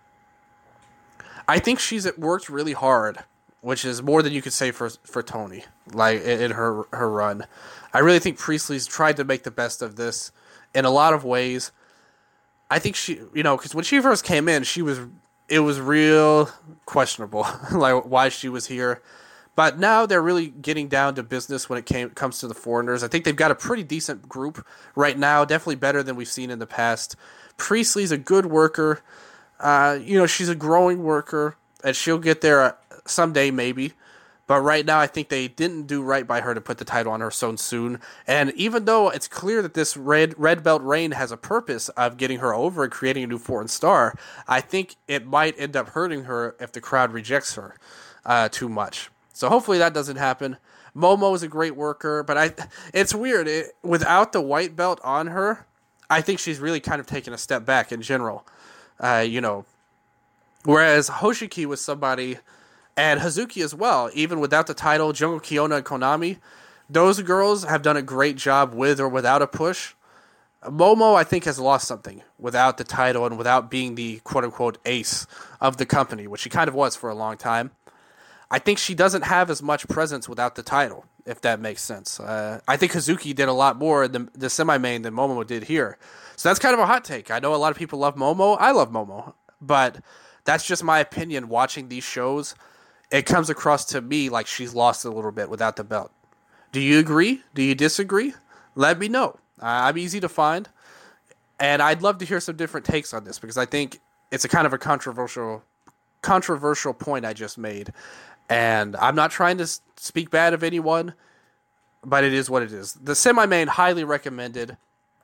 S1: I think she's worked really hard, which is more than you could say for for Toni, like in, in her her run. I really think Priestley's tried to make the best of this in a lot of ways. I think she, you know, because when she first came in, she was, it was real questionable, like why she was here. But now they're really getting down to business when it came comes to the foreigners. I think they've got a pretty decent group right now, definitely better than we've seen in the past. Priestley's a good worker. Uh, you know, she's a growing worker, and she'll get there someday maybe. But right now, I think they didn't do right by her to put the title on her so soon. And even though it's clear that this red red belt reign has a purpose of getting her over and creating a new foreign star, I think it might end up hurting her if the crowd rejects her uh, too much. So hopefully that doesn't happen. Momo is a great worker, but I it's weird. It, without the white belt on her, I think she's really kind of taken a step back in general. Uh, you know, whereas Hoshiki was somebody... And Hazuki as well, even without the title, Jungle Kyona and Konami, those girls have done a great job with or without a push. Momo, I think, has lost something without the title and without being the quote-unquote ace of the company, which she kind of was for a long time. I think she doesn't have as much presence without the title, if that makes sense. Uh, I think Hazuki did a lot more in the, the semi-main than Momo did here. So that's kind of a hot take. I know a lot of people love Momo. I love Momo. But that's just my opinion watching these shows. It comes across to me like she's lost a little bit without the belt. Do you agree? Do you disagree? Let me know. Uh, I'm easy to find. And I'd love to hear some different takes on this because I think it's a kind of a controversial controversial point I just made. And I'm not trying to speak bad of anyone, but it is what it is. The semi-main, highly recommended.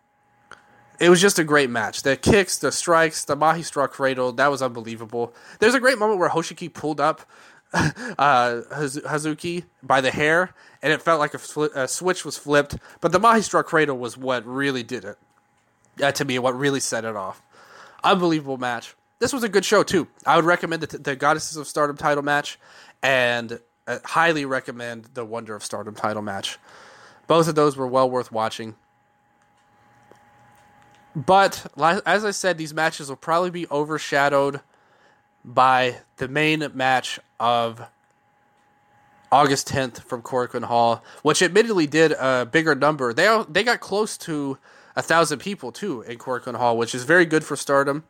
S1: It was just a great match. The kicks, the strikes, the Mahi Straw Cradle, that was unbelievable. There's a great moment where Hoshiki pulled up uh, Hazuki by the hair, and it felt like a, fl- a switch was flipped. But the Mahi Straw Cradle was what really did it. Uh, to me, what really set it off. Unbelievable match. This was a good show, too. I would recommend the, the Goddesses of Stardom title match, and uh, highly recommend the Wonder of Stardom title match. Both of those were well worth watching. But, as I said, these matches will probably be overshadowed by the main match of August tenth from Korakuen Hall, which admittedly did a bigger number. They they got close to a thousand people, too, in Korakuen Hall, which is very good for Stardom.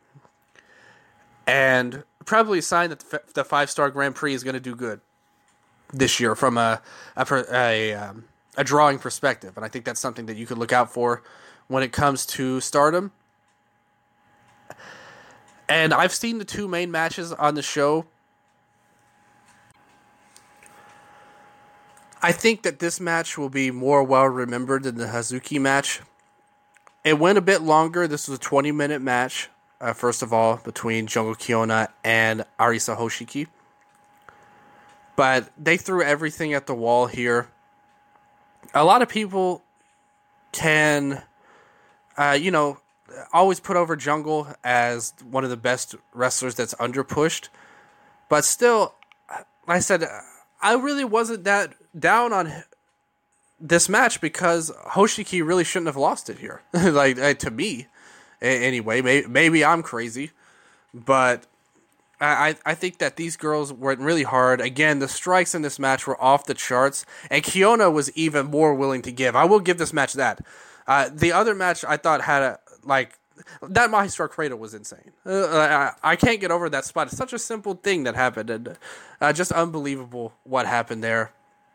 S1: And probably a sign that the five-star Grand Prix is going to do good this year from a a, a, um, a drawing perspective. And I think that's something that you could look out for when it comes to Stardom. And I've seen the two main matches on the show. I think that this match will be more well-remembered than the Hazuki match. It went a bit longer. This was a twenty-minute match, uh, first of all, between Jungle Kyona and Arisa Hoshiki. But they threw everything at the wall here. A lot of people can, uh, you know, always put over Jungle as one of the best wrestlers that's underpushed. But still, like I said, I really wasn't that down on this match because Hoshiki really shouldn't have lost it here. like uh, to me, anyway. Maybe, maybe I'm crazy, but I I think that these girls went really hard. Again, the strikes in this match were off the charts, and Kyona was even more willing to give. I will give this match that. Uh, the other match I thought had a like that My Star Cradle was insane. Uh, I, I can't get over that spot. It's such a simple thing that happened, and uh, just unbelievable what happened there.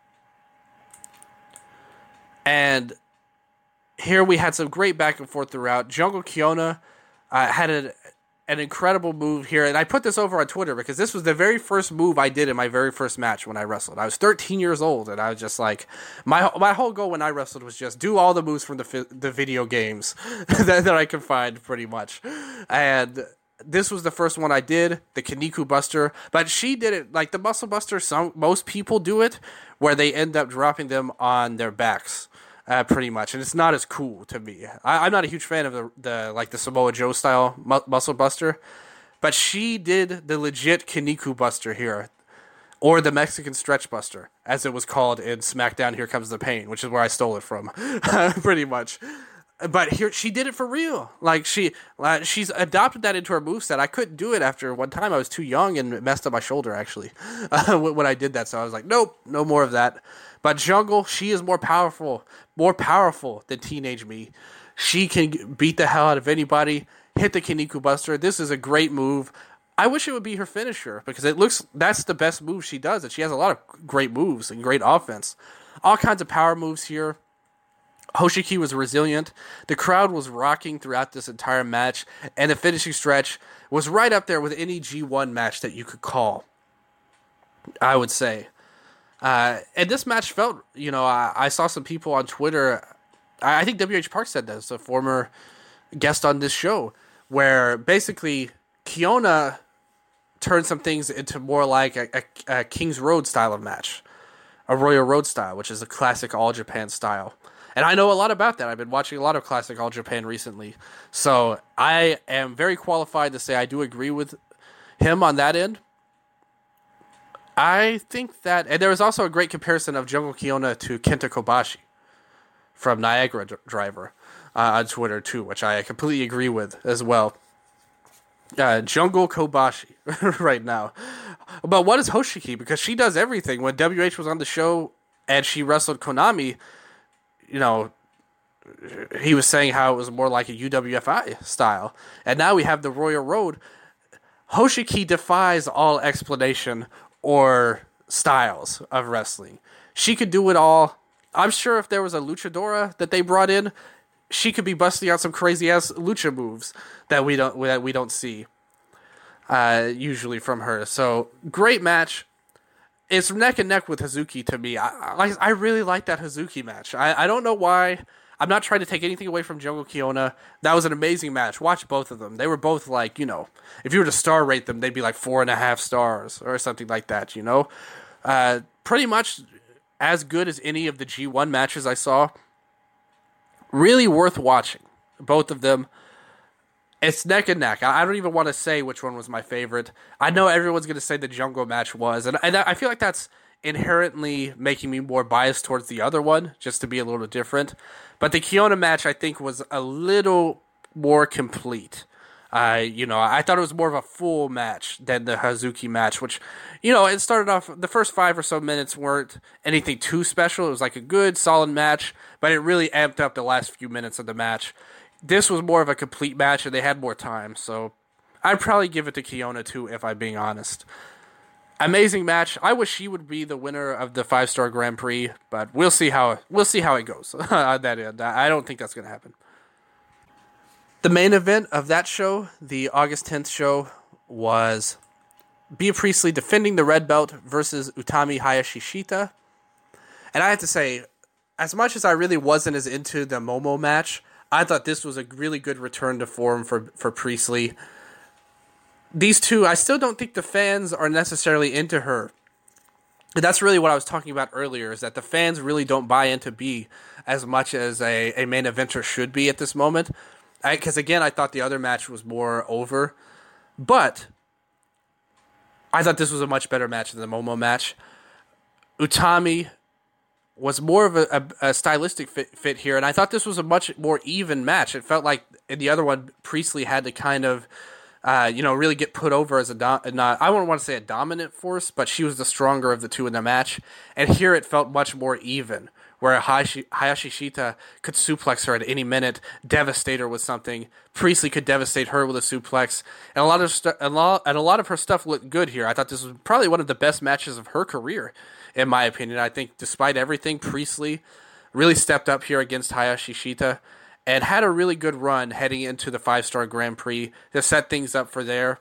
S1: And here we had some great back and forth throughout. Jungle Kyona uh, had a, an incredible move here. And I put this over on Twitter because this was the very first move I did in my very first match when I wrestled. I was thirteen years old, and I was just like, my my whole goal when I wrestled was just do all the moves from the fi- the video games that, that I could find, pretty much. And this was the first one I did, the Kaniku Buster. But she did it, like the Muscle Buster, some most people do it, where they end up dropping them on their backs. Uh, pretty much, and it's not as cool to me. I, I'm not a huge fan of the, the like the Samoa Joe style mu- muscle buster, but she did the legit Kaniku Buster here, or the Mexican Stretch Buster, as it was called in SmackDown Here Comes the Pain, which is where I stole it from, pretty much. But here she did it for real. Like she, uh, she's adopted that into her moveset. I couldn't do it after one time. I was too young and it messed up my shoulder actually uh, when I did that. So I was like, nope, no more of that. But Jungle, she is more powerful, more powerful than Teenage Me. She can beat the hell out of anybody, hit the Kaniku Buster. This is a great move. I wish it would be her finisher because it looks that's the best move she does. And she has a lot of great moves and great offense. All kinds of power moves here. Hoshiki was resilient. The crowd was rocking throughout this entire match. And the finishing stretch was right up there with any G one match that you could call, I would say. Uh, and this match felt, you know, I, I saw some people on Twitter, I, I think W H Park said this, a former guest on this show, where basically Kyona turned some things into more like a, a, a King's Road style of match, a Royal Road style, which is a classic All Japan style. And I know a lot about that. I've been watching a lot of classic All Japan recently. So I am very qualified to say I do agree with him on that end. I think that, and there was also a great comparison of Jungle Kyona to Kenta Kobashi from Niagara D- Driver uh, on Twitter too, which I completely agree with as well. Uh, Jungle Kobashi right now. But what is Hoshiki? Because she does everything. When W H was on the show and she wrestled Konami, you know, he was saying how it was more like a U W F I style. And now we have the Royal Road. Hoshiki defies all explanation or styles of wrestling. She could do it all. I'm sure if there was a luchadora that they brought in, she could be busting out some crazy ass lucha moves that we don't that we don't see uh, usually from her. So great match. It's neck and neck with Hazuki to me. I I, I really like that Hazuki match. I, I don't know why. I'm not trying to take anything away from Jungle Kyona. That was an amazing match. Watch both of them. They were both like, you know, if you were to star rate them, they'd be like four and a half stars or something like that, you know? Uh, pretty much as good as any of the G one matches I saw. Really worth watching. Both of them. It's neck and neck. I don't even want to say which one was my favorite. I know everyone's going to say the Jungle match was. And, and I feel like that's inherently making me more biased towards the other one, just to be a little different. But the Kiona match, I think, was a little more complete. Uh, you know, I thought it was more of a full match than the Hazuki match, which, you know, it started off, the first five or so minutes weren't anything too special. It was like a good, solid match, but it really amped up the last few minutes of the match. This was more of a complete match, and they had more time, so I'd probably give it to Kiona, too, if I'm being honest. Amazing match. I wish she would be the winner of the five-star Grand Prix, but we'll see how, we'll see how it goes on that end. I don't think that's going to happen. The main event of that show, the August tenth show, was Bea Priestley defending the red belt versus Utami Hayashishita. And I have to say, as much as I really wasn't as into the Momo match, I thought this was a really good return to form for, for Priestley. These two, I still don't think the fans are necessarily into her. And that's really what I was talking about earlier, is that the fans really don't buy into Bea as much as a, a main eventer should be at this moment. Because, again, I thought the other match was more over. But I thought this was a much better match than the Momo match. Utami was more of a, a, a stylistic fit, fit here, and I thought this was a much more even match. It felt like in the other one, Priestley had to kind of, uh, you know, really get put over as a, do- not, I wouldn't want to say a dominant force, but she was the stronger of the two in the match. And here it felt much more even, where Hayashi, Hayashishita could suplex her at any minute, devastate her with something. Priestley could devastate her with a suplex, and a lot of stu- a lot, and a lot of her stuff looked good here. I thought this was probably one of the best matches of her career, in my opinion. I think despite everything, Priestley really stepped up here against Hayashishita and had a really good run heading into the five-star Grand Prix to set things up for there.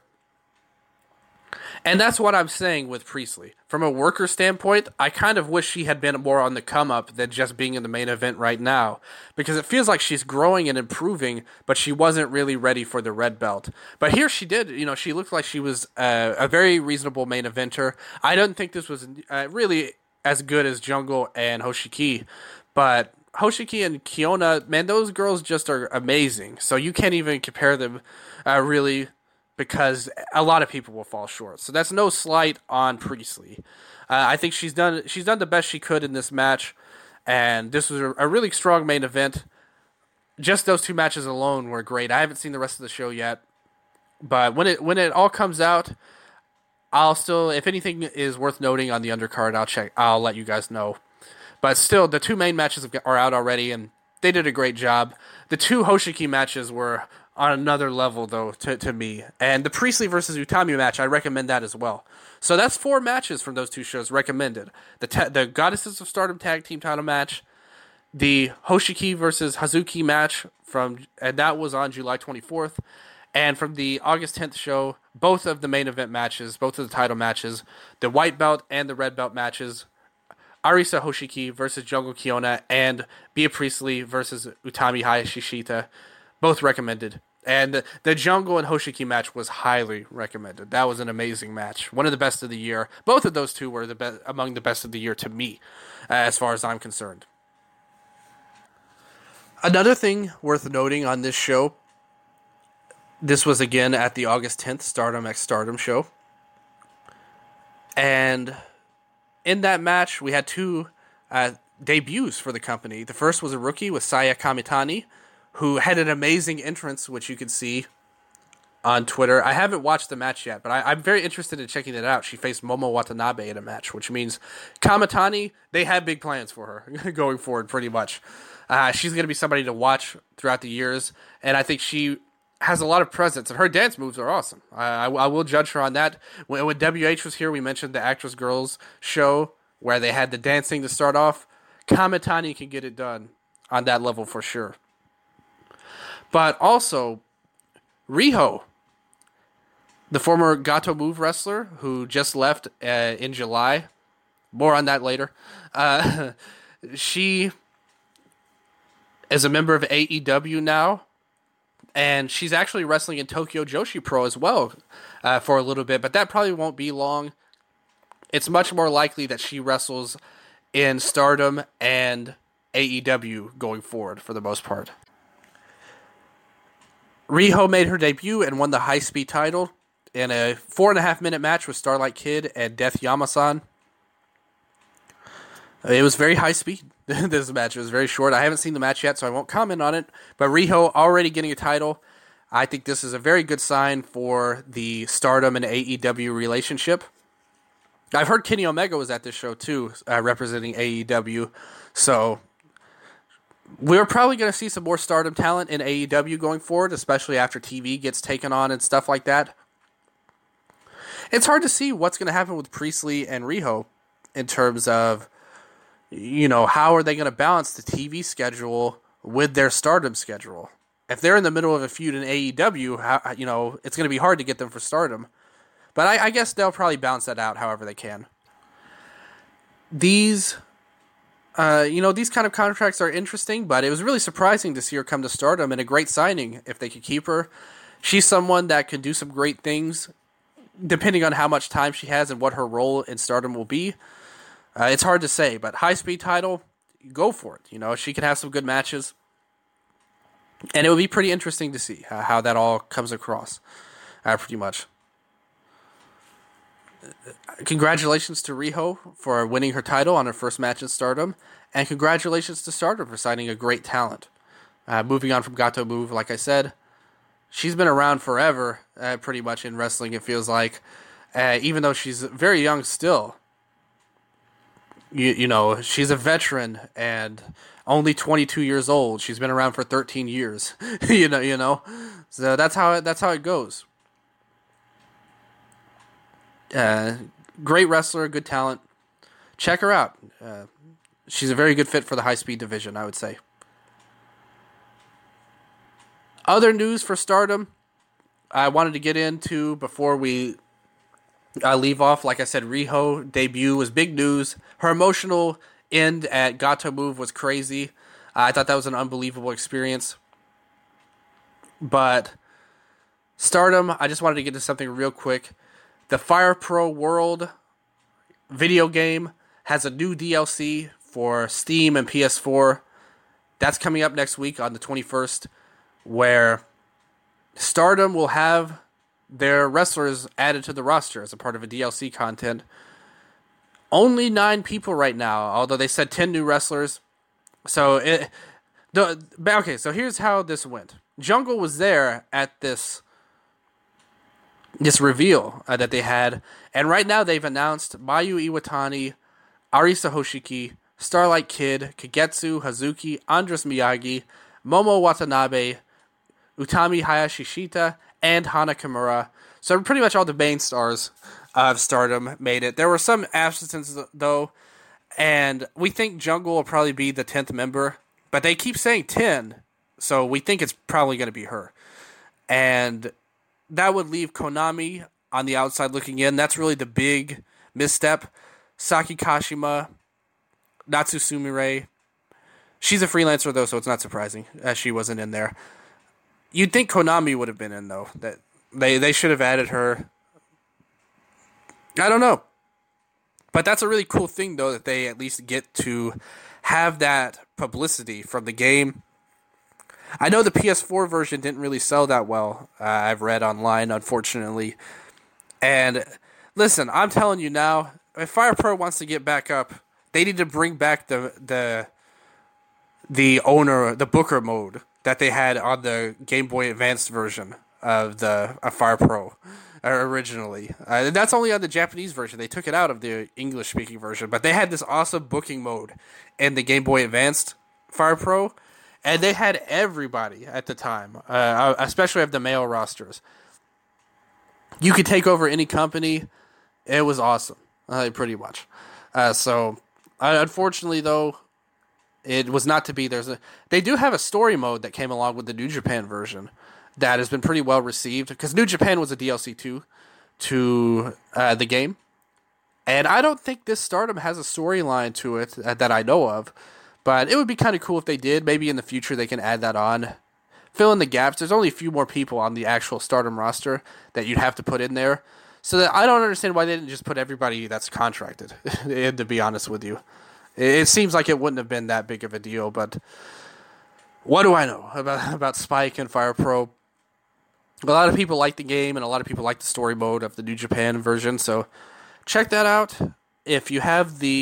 S1: And that's what I'm saying with Priestley. From a worker standpoint, I kind of wish she had been more on the come-up than just being in the main event right now, because it feels like she's growing and improving, but she wasn't really ready for the red belt. But here she did. You know, she looked like she was uh, a very reasonable main eventer. I don't think this was uh, really as good as Jungle and Hoshiki, but Hoshiki and Kiona, man, those girls just are amazing. So you can't even compare them uh, really, because a lot of people will fall short. So that's no slight on Priestley. Uh, I think she's done she's done the best she could in this match, and this was a, a really strong main event. Just those two matches alone were great. I haven't seen the rest of the show yet, but when it when it all comes out, I'll still, if anything is worth noting on the undercard, I'll check. I'll let you guys know. But still, the two main matches are out already, and they did a great job. The two Hoshiki matches were on another level, though, to, to me. And the Priestley versus Utami match, I recommend that as well. So that's four matches from those two shows recommended. The ta- the Goddesses of Stardom Tag Team title match, the Hoshiki versus Hazuki match, from and that was on July twenty-fourth. And from the August tenth show, both of the main event matches, both of the title matches, the white belt and the red belt matches, Arisa Hoshiki versus Jungle Kiona, and Bea Priestley versus Utami Hayashishita, both recommended. And the, the Jungle and Hoshiki match was highly recommended. That was an amazing match. One of the best of the year. Both of those two were the be- among the best of the year to me, uh, as far as I'm concerned. Another thing worth noting on this show, this was again at the August tenth Stardom X Stardom show. And in that match, we had two uh, debuts for the company. The first was a rookie with Saya Kamitani, who had an amazing entrance, which you can see on Twitter. I haven't watched the match yet, but I, I'm very interested in checking it out. She faced Momo Watanabe in a match, which means Kamitani, they have big plans for her going forward, pretty much. Uh, she's going to be somebody to watch throughout the years, and I think she has a lot of presence, and her dance moves are awesome. I, I, I will judge her on that. When, when W H was here, we mentioned the Actress Girls show, where they had the dancing to start off. Kamitani can get it done on that level for sure. But also, Riho, the former Gato Move wrestler who just left uh, in July, more on that later, uh, she is a member of A E W now, and she's actually wrestling in Tokyo Joshi Pro as well uh, for a little bit, but that probably won't be long. It's much more likely that she wrestles in Stardom and A E W going forward for the most part. Riho made her debut and won the High Speed title in a four and a half minute match with Starlight Kid and Death Yamasan. It was very high speed. This match was very short. I haven't seen the match yet, so I won't comment on it. But Riho already getting a title. I think this is a very good sign for the Stardom and A E W relationship. I've heard Kenny Omega was at this show too, uh, representing A E W. So we're probably going to see some more Stardom talent in A E W going forward, especially after T V gets taken on and stuff like that. It's hard to see what's going to happen with Priestley and Riho in terms of, you know, how are they going to balance the T V schedule with their Stardom schedule? If they're in the middle of a feud in A E W, how, you know, it's going to be hard to get them for Stardom. But I, I guess they'll probably balance that out however they can. These, uh, you know, these kind of contracts are interesting, but it was really surprising to see her come to Stardom, and a great signing if they could keep her. She's someone that can do some great things, depending on how much time she has and what her role in Stardom will be. Uh, it's hard to say, but high-speed title, go for it. You know, she can have some good matches. And it would be pretty interesting to see how, how that all comes across, uh, pretty much. Congratulations to Riho for winning her title on her first match in Stardom, and congratulations to Stardom for signing a great talent. Uh, moving on from Gato Move, like I said, she's been around forever, uh, pretty much in wrestling, it feels like. Uh, even though she's very young still. You, you know, she's a veteran and only twenty-two years old. She's been around for thirteen years. you know, you know. So that's how it, that's how it goes. Uh, great wrestler, good talent. Check her out. Uh, she's a very good fit for the high-speed division, I would say. Other news for Stardom I wanted to get into before we uh, leave off. Like I said, Riho debut was big news. Her emotional end at Gato Move was crazy. Uh, I thought that was an unbelievable experience. But Stardom, I just wanted to get to something real quick. The Fire Pro World video game has a new D L C for Steam and P S four. That's coming up next week on the twenty-first, where Stardom will have their wrestlers added to the roster as a part of a D L C content. Only nine people right now, although they said ten new wrestlers. So, it, the, okay, so here's how this went. Jungle was there at this this reveal uh, that they had, and right now they've announced Mayu Iwatani, Arisa Hoshiki, Starlight Kid, Kagetsu, Hazuki, Andres Miyagi, Momo Watanabe, Utami Hayashishita, and Hana Kimura. So pretty much all the main stars of Stardom made it. There were some absences, though, and we think Jungle will probably be the tenth member, but they keep saying ten, so we think it's probably going to be her. And that would leave Konami on the outside looking in. That's really the big misstep. Saki Kashima, Natsu Sumire. She's a freelancer, though, so it's not surprising as she wasn't in there. You'd think Konami would have been in, though. That they, they should have added her. I don't know. But that's a really cool thing, though, that they at least get to have that publicity from the game. I know the P S four version didn't really sell that well. Uh, I've read online, unfortunately. And listen, I'm telling you now, if Fire Pro wants to get back up, they need to bring back the the the owner, the Booker mode that they had on the Game Boy Advanced version of the of Fire Pro uh, originally. Uh, and that's only on the Japanese version. They took it out of the English-speaking version, but they had this awesome booking mode in the Game Boy Advanced Fire Pro. And they had everybody at the time, uh, especially of the male rosters. You could take over any company. It was awesome, uh, pretty much. Uh, so, uh, unfortunately, though, it was not to be. There's a They do have a story mode that came along with the New Japan version that has been pretty well received, because New Japan was a D L C too to uh, the game. And I don't think this Stardom has a storyline to it uh, that I know of. But it would be kind of cool if they did. Maybe in the future they can add that on. Fill in the gaps. There's only a few more people on the actual Stardom roster that you'd have to put in there. So that I don't understand why they didn't just put everybody that's contracted, to be honest with you. It seems like it wouldn't have been that big of a deal, but what do I know about, about Spike and Fire Pro? A lot of people like the game, and a lot of people like the story mode of the New Japan version, so check that out. If you have the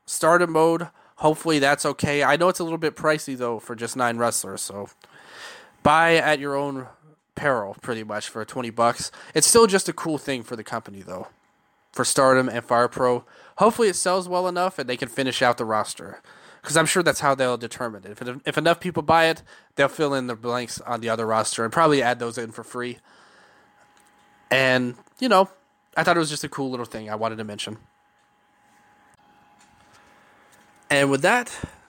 S1: Stardom mode, hopefully that's okay. I know it's a little bit pricey, though, for just nine wrestlers, so buy at your own peril, pretty much, for twenty bucks. It's still just a cool thing for the company, though, for Stardom and Fire Pro. Hopefully it sells well enough and they can finish out the roster, because I'm sure that's how they'll determine it. If, it. if enough people buy it, they'll fill in the blanks on the other roster and probably add those in for free. And, you know, I thought it was just a cool little thing I wanted to mention. And with that,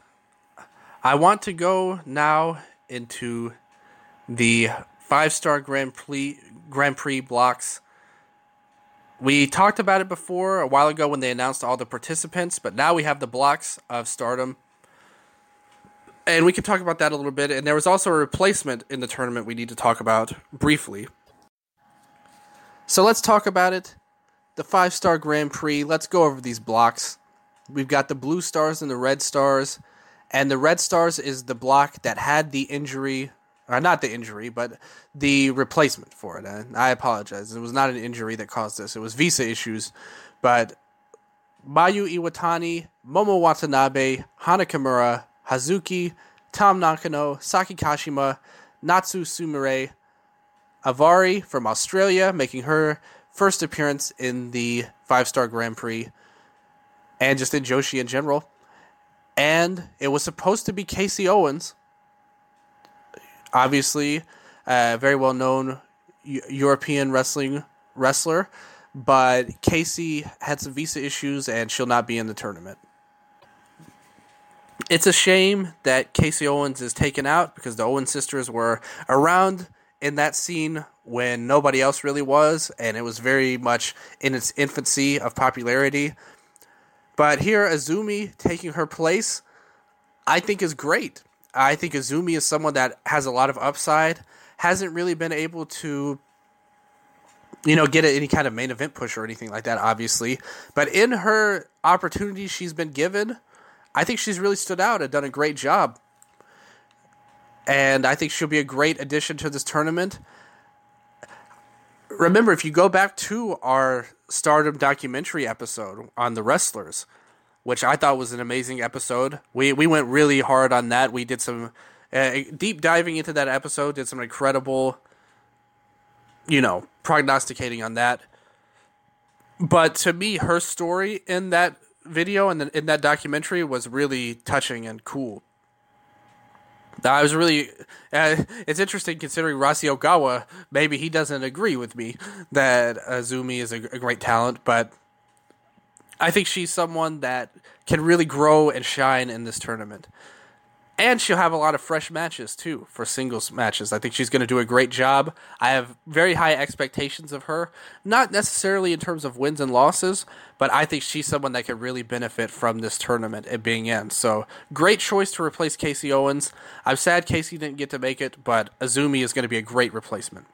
S1: I want to go now into the five-star Grand Prix, Grand Prix blocks. We talked about it before a while ago when they announced all the participants, but now we have the blocks of Stardom. And we can talk about that a little bit. And there was also a replacement in the tournament we need to talk about briefly. So let's talk about it. The five-star Grand Prix. Let's go over these blocks. We've got the Blue Stars and the Red Stars. And the Red Stars is the block that had the injury, or not the injury, but the replacement for it. And I apologize. It was not an injury that caused this. It was visa issues. But Mayu Iwatani, Momo Watanabe, Hana Kimura, Hazuki, Tam Nakano, Saki Kashima, Natsu Sumire, Avari from Australia, making her first appearance in the five-star Grand Prix, and just in Joshi in general. And it was supposed to be Casey Owens, obviously a very well-known European wrestling wrestler, but Casey had some visa issues and she'll not be in the tournament. It's a shame that Casey Owens is taken out, because the Owens sisters were around in that scene when nobody else really was, and it was very much in its infancy of popularity. But here, Azumi taking her place, I think is great. I think Azumi is someone that has a lot of upside, hasn't really been able to, you know, get any kind of main event push or anything like that, obviously. But in her opportunities she's been given, I think she's really stood out and done a great job. And I think she'll be a great addition to this tournament. Remember, if you go back to our Stardom documentary episode on the wrestlers, which I thought was an amazing episode, we we went really hard on that. We did some uh, deep diving into that episode, did some incredible, you know, prognosticating on that. But to me, her story in that video and in, in that documentary was really touching and cool. I was really, uh, it's interesting considering Rasi Ogawa, maybe he doesn't agree with me that Azumi is a, a great talent, but I think she's someone that can really grow and shine in this tournament. And she'll have a lot of fresh matches, too, for singles matches. I think she's going to do a great job. I have very high expectations of her. Not necessarily in terms of wins and losses, but I think she's someone that can really benefit from this tournament and being in. So, great choice to replace Casey Owens. I'm sad Casey didn't get to make it, but Azumi is going to be a great replacement.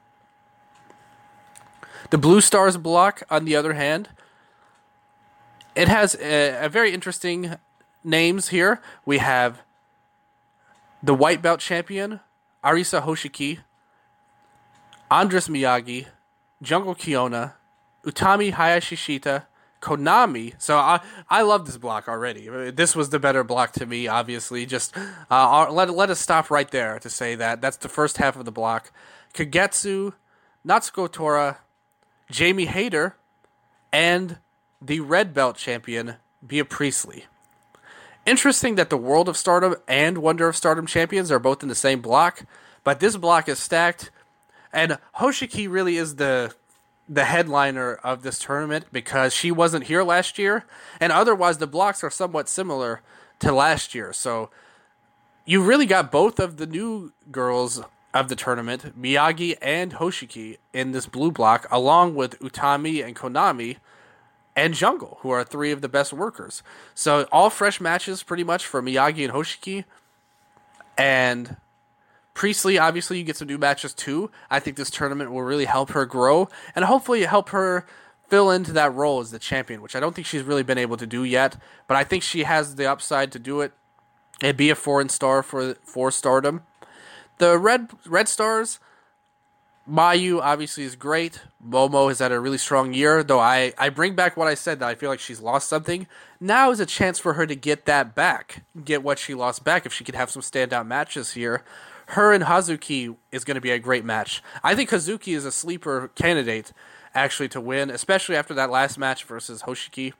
S1: The Blue Stars block, on the other hand, it has a, a very interesting names here. We have the White Belt Champion, Arisa Hoshiki, Andres Miyagi, Jungle Kiona, Utami Hayashishita, Konami. So I I love this block already. This was the better block to me, obviously. Just uh, let, let us stop right there to say that. That's the first half of the block. Kagetsu, Natsuko Tora, Jamie Hayter, and the Red Belt Champion, Bea Priestley. Interesting that the World of Stardom and Wonder of Stardom champions are both in the same block, but this block is stacked, and Hoshiki really is the the headliner of this tournament because she wasn't here last year, and otherwise the blocks are somewhat similar to last year. So you really got both of the new girls of the tournament, Miyagi and Hoshiki, in this blue block, along with Utami and Konami, and Jungle, who are three of the best workers. So all fresh matches pretty much for Miyagi and Hoshiki. And Priestley, obviously you get some new matches too. I think this tournament will really help her grow and hopefully help her fill into that role as the champion, which I don't think she's really been able to do yet. But I think she has the upside to do it and be a foreign star for, for Stardom. The Red Red Stars, Mayu obviously is great. Momo has had a really strong year, though I, I bring back what I said, that I feel like she's lost something. Now is a chance for her to get that back, get what she lost back if she could have some standout matches here. Her and Hazuki is going to be a great match. I think Hazuki is a sleeper candidate, actually, to win, especially after that last match versus Hoshiki.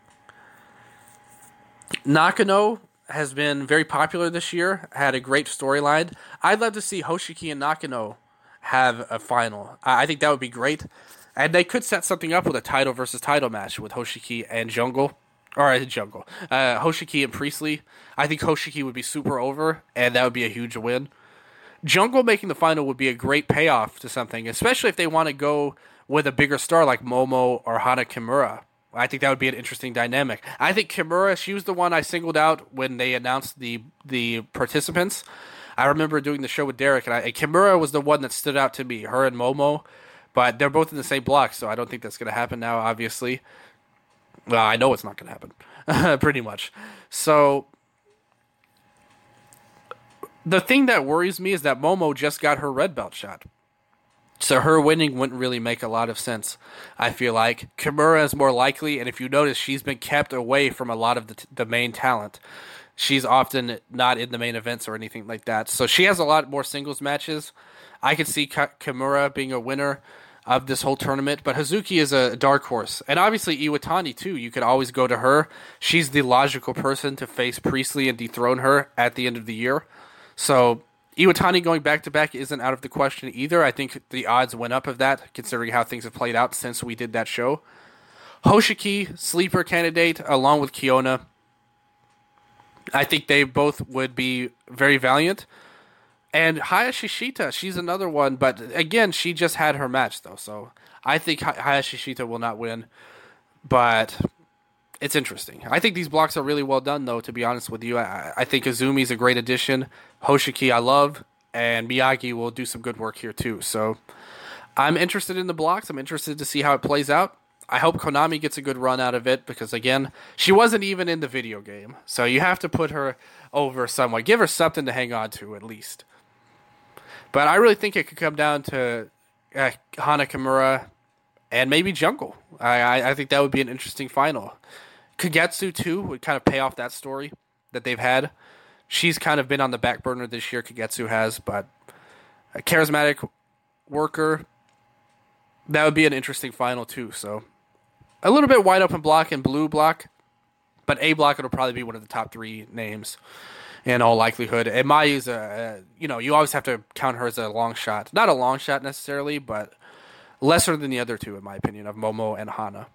S1: Nakano has been very popular this year, had a great storyline. I'd love to see Hoshiki and Nakano have a final. I think that would be great. And they could set something up with a title versus title match with Hoshiki and Jungle. Or uh, Jungle. Uh, Hoshiki and Priestley. I think Hoshiki would be super over, and that would be a huge win. Jungle making the final would be a great payoff to something, especially if they want to go with a bigger star like Momo or Hana Kimura. I think that would be an interesting dynamic. I think Kimura, she was the one I singled out when they announced the the participants. I remember doing the show with Derek, and, I, and Kimura was the one that stood out to me, her and Momo. But they're both in the same block, so I don't think that's going to happen now, obviously. Well, I know it's not going to happen, pretty much. So the thing that worries me is that Momo just got her red belt shot. So her winning wouldn't really make a lot of sense, I feel like. Kimura is more likely, and if you notice, she's been kept away from a lot of the, t- the main talent. She's often not in the main events or anything like that. So she has a lot more singles matches. I could see Ka- Kimura being a winner of this whole tournament, but Hazuki is a dark horse. And obviously Iwatani, too. You could always go to her. She's the logical person to face Priestley and dethrone her at the end of the year. So Iwatani going back-to-back isn't out of the question either. I think the odds went up of that, considering how things have played out since we did that show. Hoshiki, sleeper candidate, along with Kiona. I think they both would be very valiant. And Hayashi Shita, she's another one, but again, she just had her match, though, so I think Hayashi Shita will not win, but it's interesting. I think these blocks are really well done, though, to be honest with you. I, I think Izumi's a great addition. Hoshiki I love, and Miyagi will do some good work here, too. So I'm interested in the blocks. I'm interested to see how it plays out. I hope Konami gets a good run out of it because, again, she wasn't even in the video game. So you have to put her over somewhat. Give her something to hang on to, at least. But I really think it could come down to uh, Hana Kimura and maybe Jungle. I, I, I think that would be an interesting final. Kagetsu, too, would kind of pay off that story that they've had. She's kind of been on the back burner this year, Kagetsu has, but a charismatic worker, that would be an interesting final, too. So a little bit wide open block and blue block, but A block it'll probably be one of the top three names in all likelihood. And Mayu's a, a, you know, you always have to count her as a long shot. Not a long shot necessarily, but lesser than the other two, in my opinion, of Momo and Hana.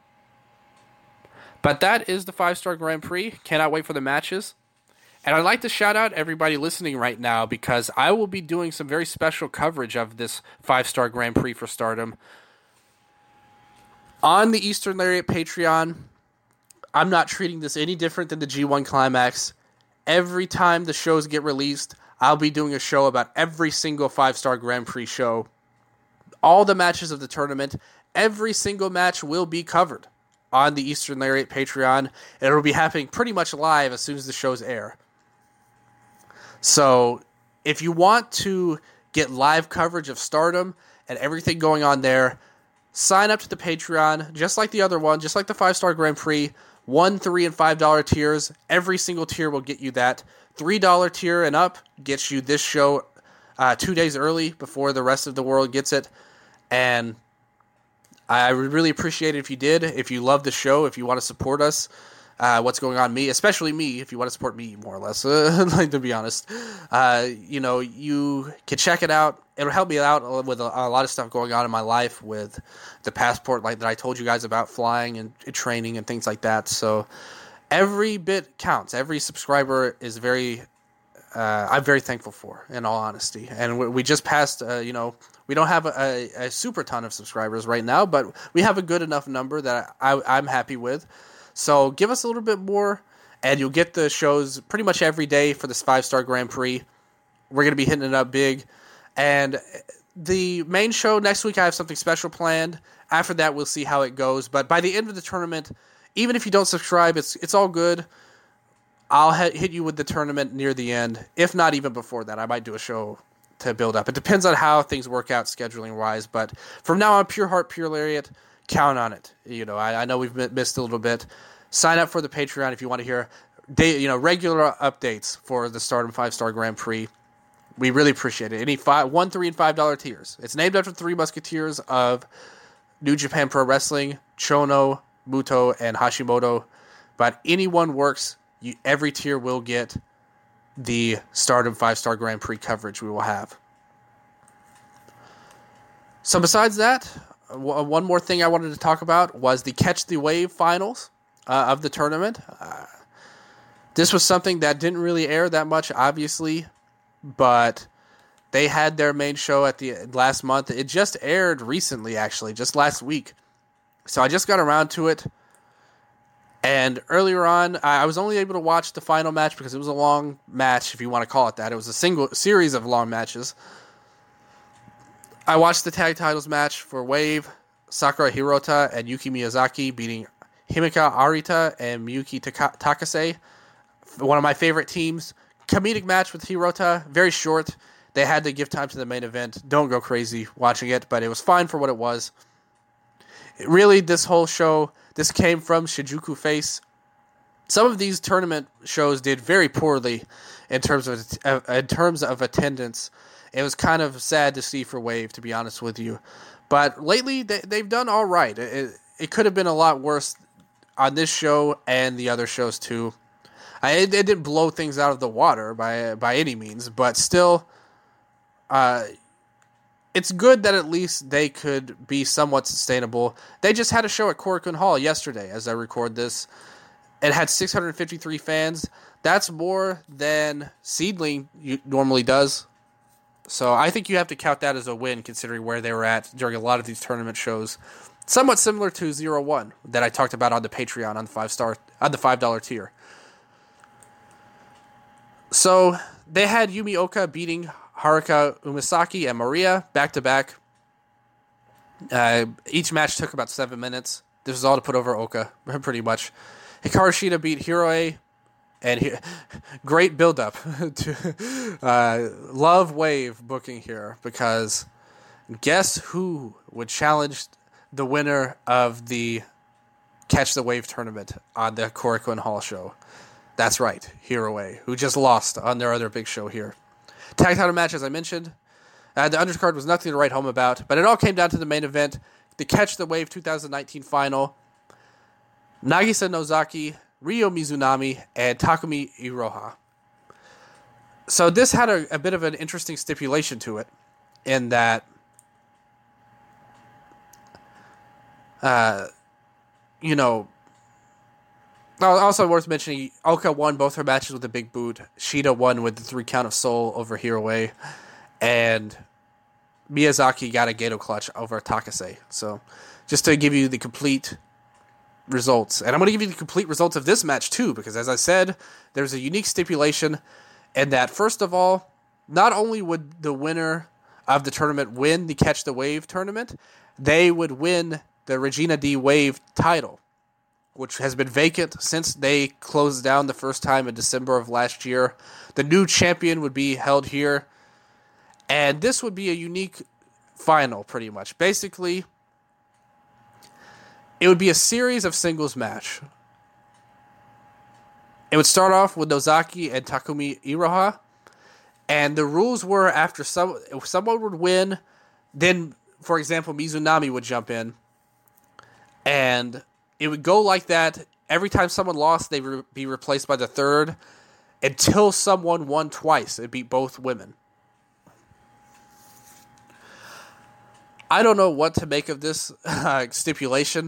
S1: But that is the five-star Grand Prix. Cannot wait for the matches. And I'd like to shout out everybody listening right now because I will be doing some very special coverage of this five-star Grand Prix for Stardom on the Eastern Lariat Patreon. I'm not treating this any different than the G one Climax. Every time the shows get released, I'll be doing a show about every single five-star Grand Prix show. All the matches of the tournament, every single match will be covered on the Eastern Lariat Patreon, and it will be happening pretty much live as soon as the shows air. So, if you want to get live coverage of Stardom and everything going on there, sign up to the Patreon, just like the other one, just like the five-star Grand Prix. One, three, and five dollar tiers. Every single tier will get you that. Three dollar tier and up gets you this show uh, two days early before the rest of the world gets it. And I would really appreciate it if you did. If you love the show, if you want to support us, uh, what's going on, me, especially me, if you want to support me more or less, uh, like to be honest, uh, you know, you can check it out. It'll help me out with a, a lot of stuff going on in my life with the passport, like that I told you guys about, flying and, and training and things like that. So every bit counts. Every subscriber is very, uh, I'm very thankful for, in all honesty. And we, we just passed, uh, you know, we don't have a, a, a super ton of subscribers right now, but we have a good enough number that I, I'm happy with. So give us a little bit more, and you'll get the shows pretty much every day for this five-star Grand Prix. We're going to be hitting it up big. And the main show next week, I have something special planned. After that, we'll see how it goes. But by the end of the tournament, even if you don't subscribe, it's it's all good. I'll hit you with the tournament near the end. If not even before that, I might do a show to build up. It depends on how things work out scheduling wise, but from now on, Pure Heart, Pure Lariat, count on it. You know, I, I know we've missed a little bit. Sign up for the Patreon if you want to hear day, you know, regular updates for the Stardom Five Star Grand Prix. We really appreciate it. Any five, one, three, and five dollar tiers. It's named after three Musketeers of New Japan Pro Wrestling: Chono, Muto, and Hashimoto. But anyone works. You, every tier will get the Stardom Five Star Grand Prix coverage we will have. So besides that, w- one more thing I wanted to talk about was the Catch the Wave finals uh, of the tournament. Uh, this was something that didn't really air that much, obviously, but they had their main show at the last month. It just aired recently, actually, just last week. So I just got around to it. And earlier on, I was only able to watch the final match because it was a long match, if you want to call it that. It was a single series of long matches. I watched the tag titles match for Wave, Sakura Hirota and Yuki Miyazaki beating Himeka Arita and Miyuki Taka- Takase. One of my favorite teams. Comedic match with Hirota, very short. They had to give time to the main event. Don't go crazy watching it, but it was fine for what it was. Really, this whole show, this came from Shinjuku Face. Some of these tournament shows did very poorly in terms of uh, in terms of attendance. It was kind of sad to see for Wave, to be honest with you. But lately, they, they've done all right. It, it, it could have been a lot worse on this show and the other shows too. I, it, it didn't blow things out of the water by by any means, but still, uh, it's good that at least they could be somewhat sustainable. They just had a show at Korakuen Hall yesterday, as I record this. It had six hundred fifty-three fans. That's more than Seedling normally does. So I think you have to count that as a win, considering where they were at during a lot of these tournament shows. Somewhat similar to Zero One that I talked about on the Patreon on the five star on the five dollar tier. So they had Yumi Oka beating Haruka Umasaki and Maria back to back. Uh, each match took about seven minutes. This was all to put over Oka, pretty much. Hikaru Shida beat Hiroe, and he, great build up to uh, love Wave booking here, because guess who would challenge the winner of the Catch the Wave tournament on the Korakuen Hall show? That's right, Hiroe, who just lost on their other big show here. Tag title match, as I mentioned. Uh, the undercard was nothing to write home about, but it all came down to the main event, the Catch the Wave twenty nineteen final. Nagisa Nozaki, Ryo Mizunami, and Takumi Iroha. So this had a, a bit of an interesting stipulation to it, in that, uh, you know, also worth mentioning, Oka won both her matches with a big boot. Shida won with the three count of Soul over Hiroe, and Miyazaki got a Gedo clutch over Takase. So just to give you the complete results. And I'm going to give you the complete results of this match too, because as I said, there's a unique stipulation in that, first of all, not only would the winner of the tournament win the Catch the Wave tournament, they would win the Regina D Wave title, which has been vacant since they closed down the first time in December of last year. The new champion would be held here, and this would be a unique final, pretty much. Basically, it would be a series of singles match. It would start off with Nozaki and Takumi Iroha, and the rules were, after some if someone would win, then, for example, Mizunami would jump in, and it would go like that. Every time someone lost, they would be replaced by the third, until someone won twice. It'd be both women. I don't know what to make of this uh, stipulation.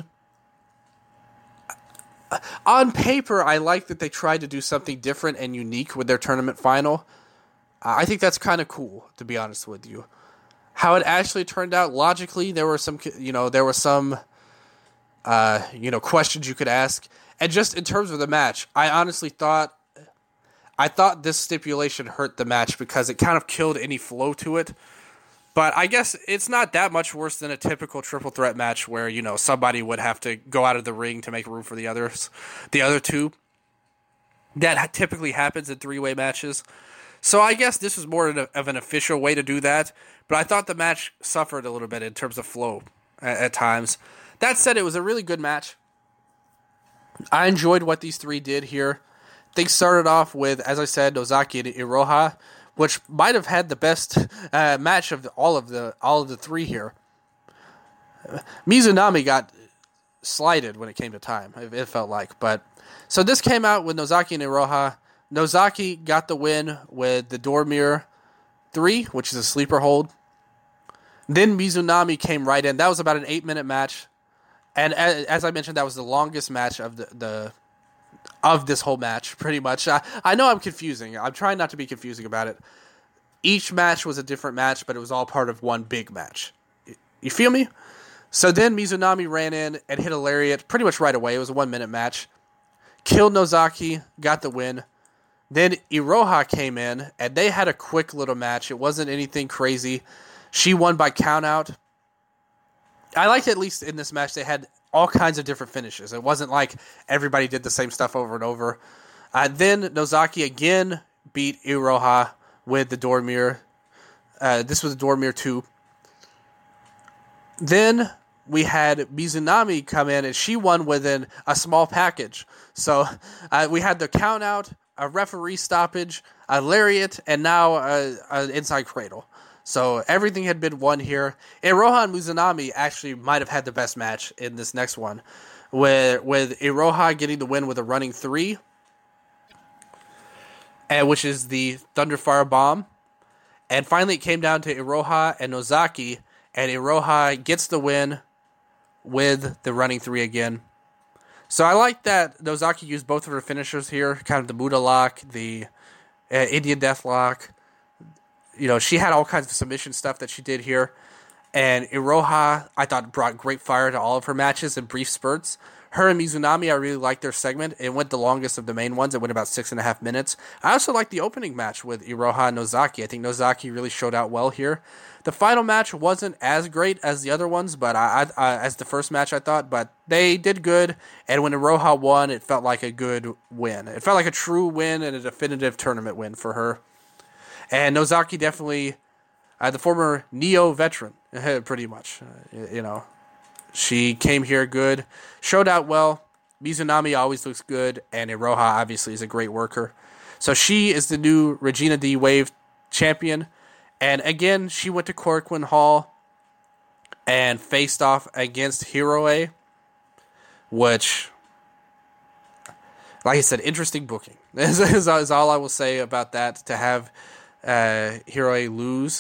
S1: On paper, I like that they tried to do something different and unique with their tournament final. I think that's kind of cool, to be honest with you. How it actually turned out, logically, there were some, you know, there were some, uh, you know, questions you could ask. And just in terms of the match, I honestly thought, I thought this stipulation hurt the match because it kind of killed any flow to it. But I guess it's not that much worse than a typical triple threat match where, you know, somebody would have to go out of the ring to make room for the others, the other two. That typically happens in three-way matches. So I guess this was more of an official way to do that, but I thought the match suffered a little bit in terms of flow at, at times. That said, it was a really good match. I enjoyed what these three did here. Things started off with, as I said, Nozaki and Iroha, which might have had the best uh, match of the, all of the all of the three here. Mizunami got slighted when it came to time, it felt like. But so this came out with Nozaki and Iroha. Nozaki got the win with the door mirror three, which is a sleeper hold. Then Mizunami came right in. That was about an eight-minute match. And as, as I mentioned, that was the longest match of the, the of this whole match, pretty much. I, I know I'm confusing. I'm trying not to be confusing about it. Each match was a different match, but it was all part of one big match. You feel me? So then Mizunami ran in and hit a lariat pretty much right away. It was a one-minute match. Killed Nozaki, got the win. Then Iroha came in, and they had a quick little match. It wasn't anything crazy. She won by countout. I liked, at least in this match, they had all kinds of different finishes. It wasn't like everybody did the same stuff over and over. Uh, then Nozaki again beat Iroha with the door mirror. Uh, this was the door mirror two. Then we had Mizunami come in, and she won within a small package. So uh, we had the count out, a referee stoppage, a lariat, and now an inside cradle. So everything had been won here. Iroha and Mizunami actually might have had the best match in this next one, with, with Iroha getting the win with a running three, and which is the Thunderfire Bomb. And finally it came down to Iroha and Nozaki, and Iroha gets the win with the running three again. So I like that Nozaki used both of her finishers here, kind of the Muda lock, the uh, Indian Death lock. You know, she had all kinds of submission stuff that she did here. And Iroha, I thought, brought great fire to all of her matches in brief spurts. Her and Mizunami, I really liked their segment. It went the longest of the main ones. It went about six and a half minutes. I also liked the opening match with Iroha and Nozaki. I think Nozaki really showed out well here. The final match wasn't as great as the other ones, but I, I, I as the first match, I thought. But they did good, and when Iroha won, it felt like a good win. It felt like a true win and a definitive tournament win for her. And Nozaki definitely, uh, the former Neo veteran, pretty much, uh, you know. She came here good, showed out well. Mizunami always looks good, and Iroha obviously is a great worker. So she is the new Regina D Wave champion. And again, she went to Korakuen Hall and faced off against Hiroe, which, like I said, interesting booking. is, is, is all I will say about that, to have uh, Hiroe lose.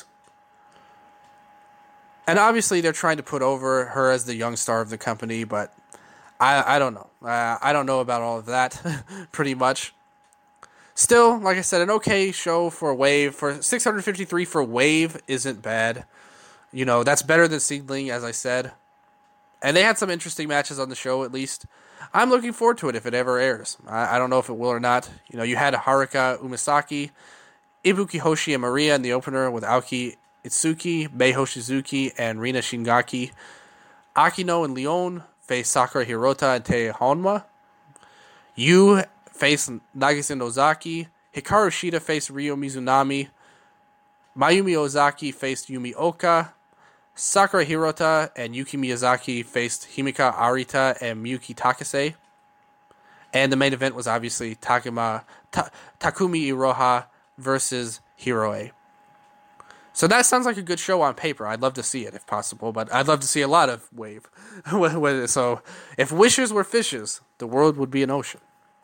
S1: And obviously, they're trying to put over her as the young star of the company, but I I don't know. Uh, I don't know about all of that, pretty much. Still, like I said, an okay show for Wave. For six hundred fifty-three for Wave isn't bad. You know, that's better than Seedling, as I said. And they had some interesting matches on the show, at least. I'm looking forward to it if it ever airs. I, I don't know if it will or not. You know, you had Haruka Umisaki, Ibuki Hoshi, and Maria in the opener with Aoki Itsuki, Mei Hoshizuki, and Rina Shingaki. Akino and Leon face Sakura Hirota and Tei Honma. Yu face Nagase Nozaki. Hikaru Shida face Ryo Mizunami. Mayumi Ozaki faced Yumi Oka. Sakura Hirota and Yuki Miyazaki faced Himika Arita and Miyuki Takase. And the main event was obviously Takuma, Ta- Takumi Iroha versus Hiroe. So that sounds like a good show on paper. I'd love to see it if possible, but I'd love to see a lot of Wave. So if wishes were fishes, the world would be an ocean.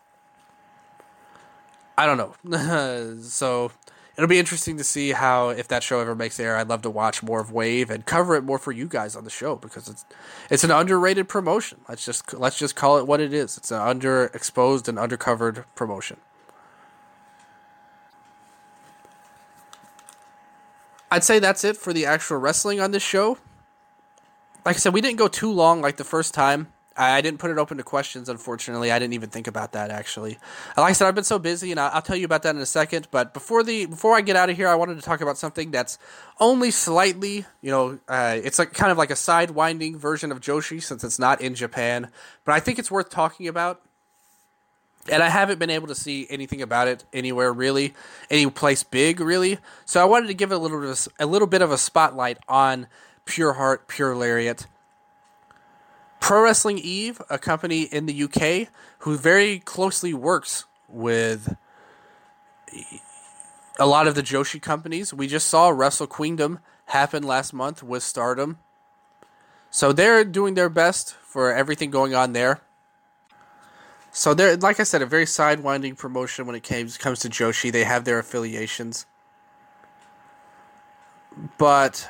S1: I don't know. So it'll be interesting to see how, if that show ever makes air. I'd love to watch more of Wave and cover it more for you guys on the show, because it's it's an underrated promotion. Let's just let's just call it what it is. It's an underexposed and undercovered promotion. I'd say that's it for the actual wrestling on this show. Like I said, we didn't go too long like the first time. I didn't put it open to questions, unfortunately. I didn't even think about that, actually. Like I said, I've been so busy, and I'll tell you about that in a second. But before the before I get out of here, I wanted to talk about something that's only slightly, you know, uh, it's like kind of like a side-winding version of Joshi, since it's not in Japan. But I think it's worth talking about. And I haven't been able to see anything about it anywhere really, any place big really. So I wanted to give it a little bit of a, a little bit of a spotlight on Pure Heart, Pure Lariat. Pro Wrestling Eve, a company in the U K who very closely works with a lot of the Joshi companies. We just saw Wrestle Queendom happen last month with Stardom. So they're doing their best for everything going on there. So they're, like I said, a very sidewinding promotion when it comes comes to Joshi. They have their affiliations. But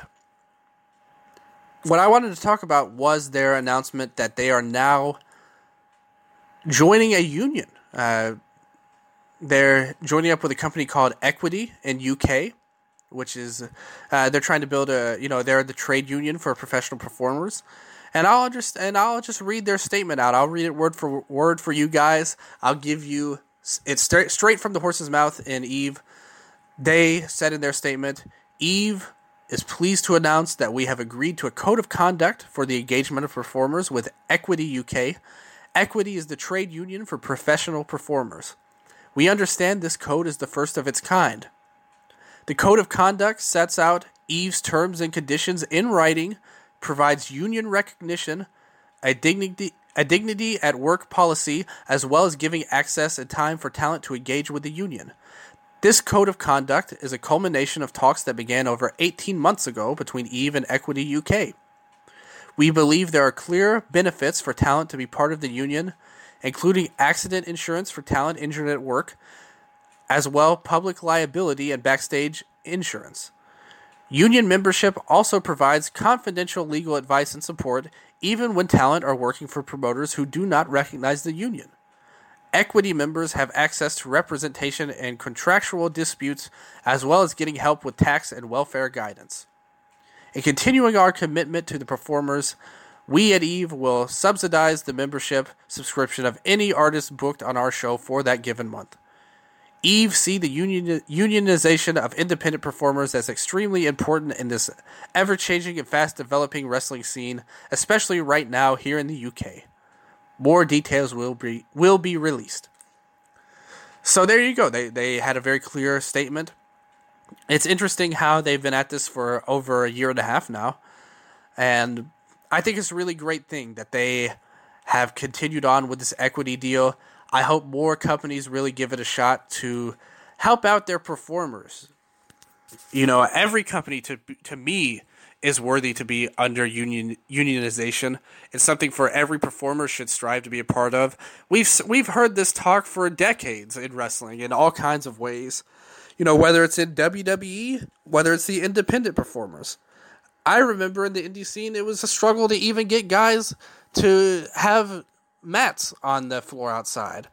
S1: what I wanted to talk about was their announcement that they are now joining a union. Uh, they're joining up with a company called Equity in U K, which is uh, they're trying to build a, you know, they're the trade union for professional performers. And I'll just and I'll just read their statement out. I'll read it word for word for you guys. I'll give you it's straight straight from the horse's mouth in Eve. They said in their statement, Eve is pleased to announce that we have agreed to a code of conduct for the engagement of performers with Equity U K. Equity is the trade union for professional performers. We understand this code is the first of its kind. The code of conduct sets out Eve's terms and conditions in writing, provides union recognition, a dignity, a dignity at work policy, as well as giving access and time for talent to engage with the union. This code of conduct is a culmination of talks that began over eighteen months ago between Eve and Equity U K. We believe there are clear benefits for talent to be part of the union, including accident insurance for talent injured at work, as well public liability and backstage insurance. Union membership also provides confidential legal advice and support, even when talent are working for promoters who do not recognize the union. Equity members have access to representation and contractual disputes, as well as getting help with tax and welfare guidance. In continuing our commitment to the performers, we at Eve will subsidize the membership subscription of any artist booked on our show for that given month. Eve see the union, unionization of independent performers as extremely important in this ever-changing and fast-developing wrestling scene, especially right now here in the U K. More details will be will be released. So there you go. They they had a very clear statement. It's interesting how they've been at this for over a year and a half now, and I think it's a really great thing that they have continued on with this Equity deal. I hope more companies really give it a shot to help out their performers. You know, every company to to me is worthy to be under union unionization. It's something for every performer should strive to be a part of. We've we've heard this talk for decades in wrestling in all kinds of ways. You know, whether it's in W W E, whether it's the independent performers. I remember in the indie scene, it was a struggle to even get guys to have mats on the floor outside.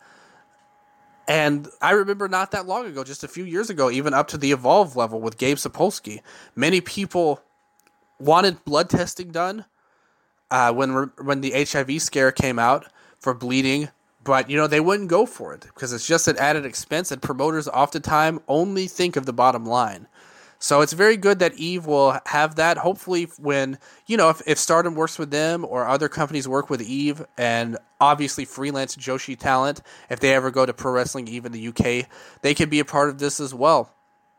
S1: And I remember not that long ago, just a few years ago, even up to the Evolve level with Gabe Sapolsky, many people wanted blood testing done uh, when when the H I V scare came out for bleeding, but you know they wouldn't go for it because it's just an added expense, and promoters oftentimes only think of the bottom line. So it's very good that Eve will have that. Hopefully when, you know, if, if Stardom works with them or other companies work with Eve, and obviously freelance Joshi talent, if they ever go to Pro Wrestling Eve in the U K, they can be a part of this as well.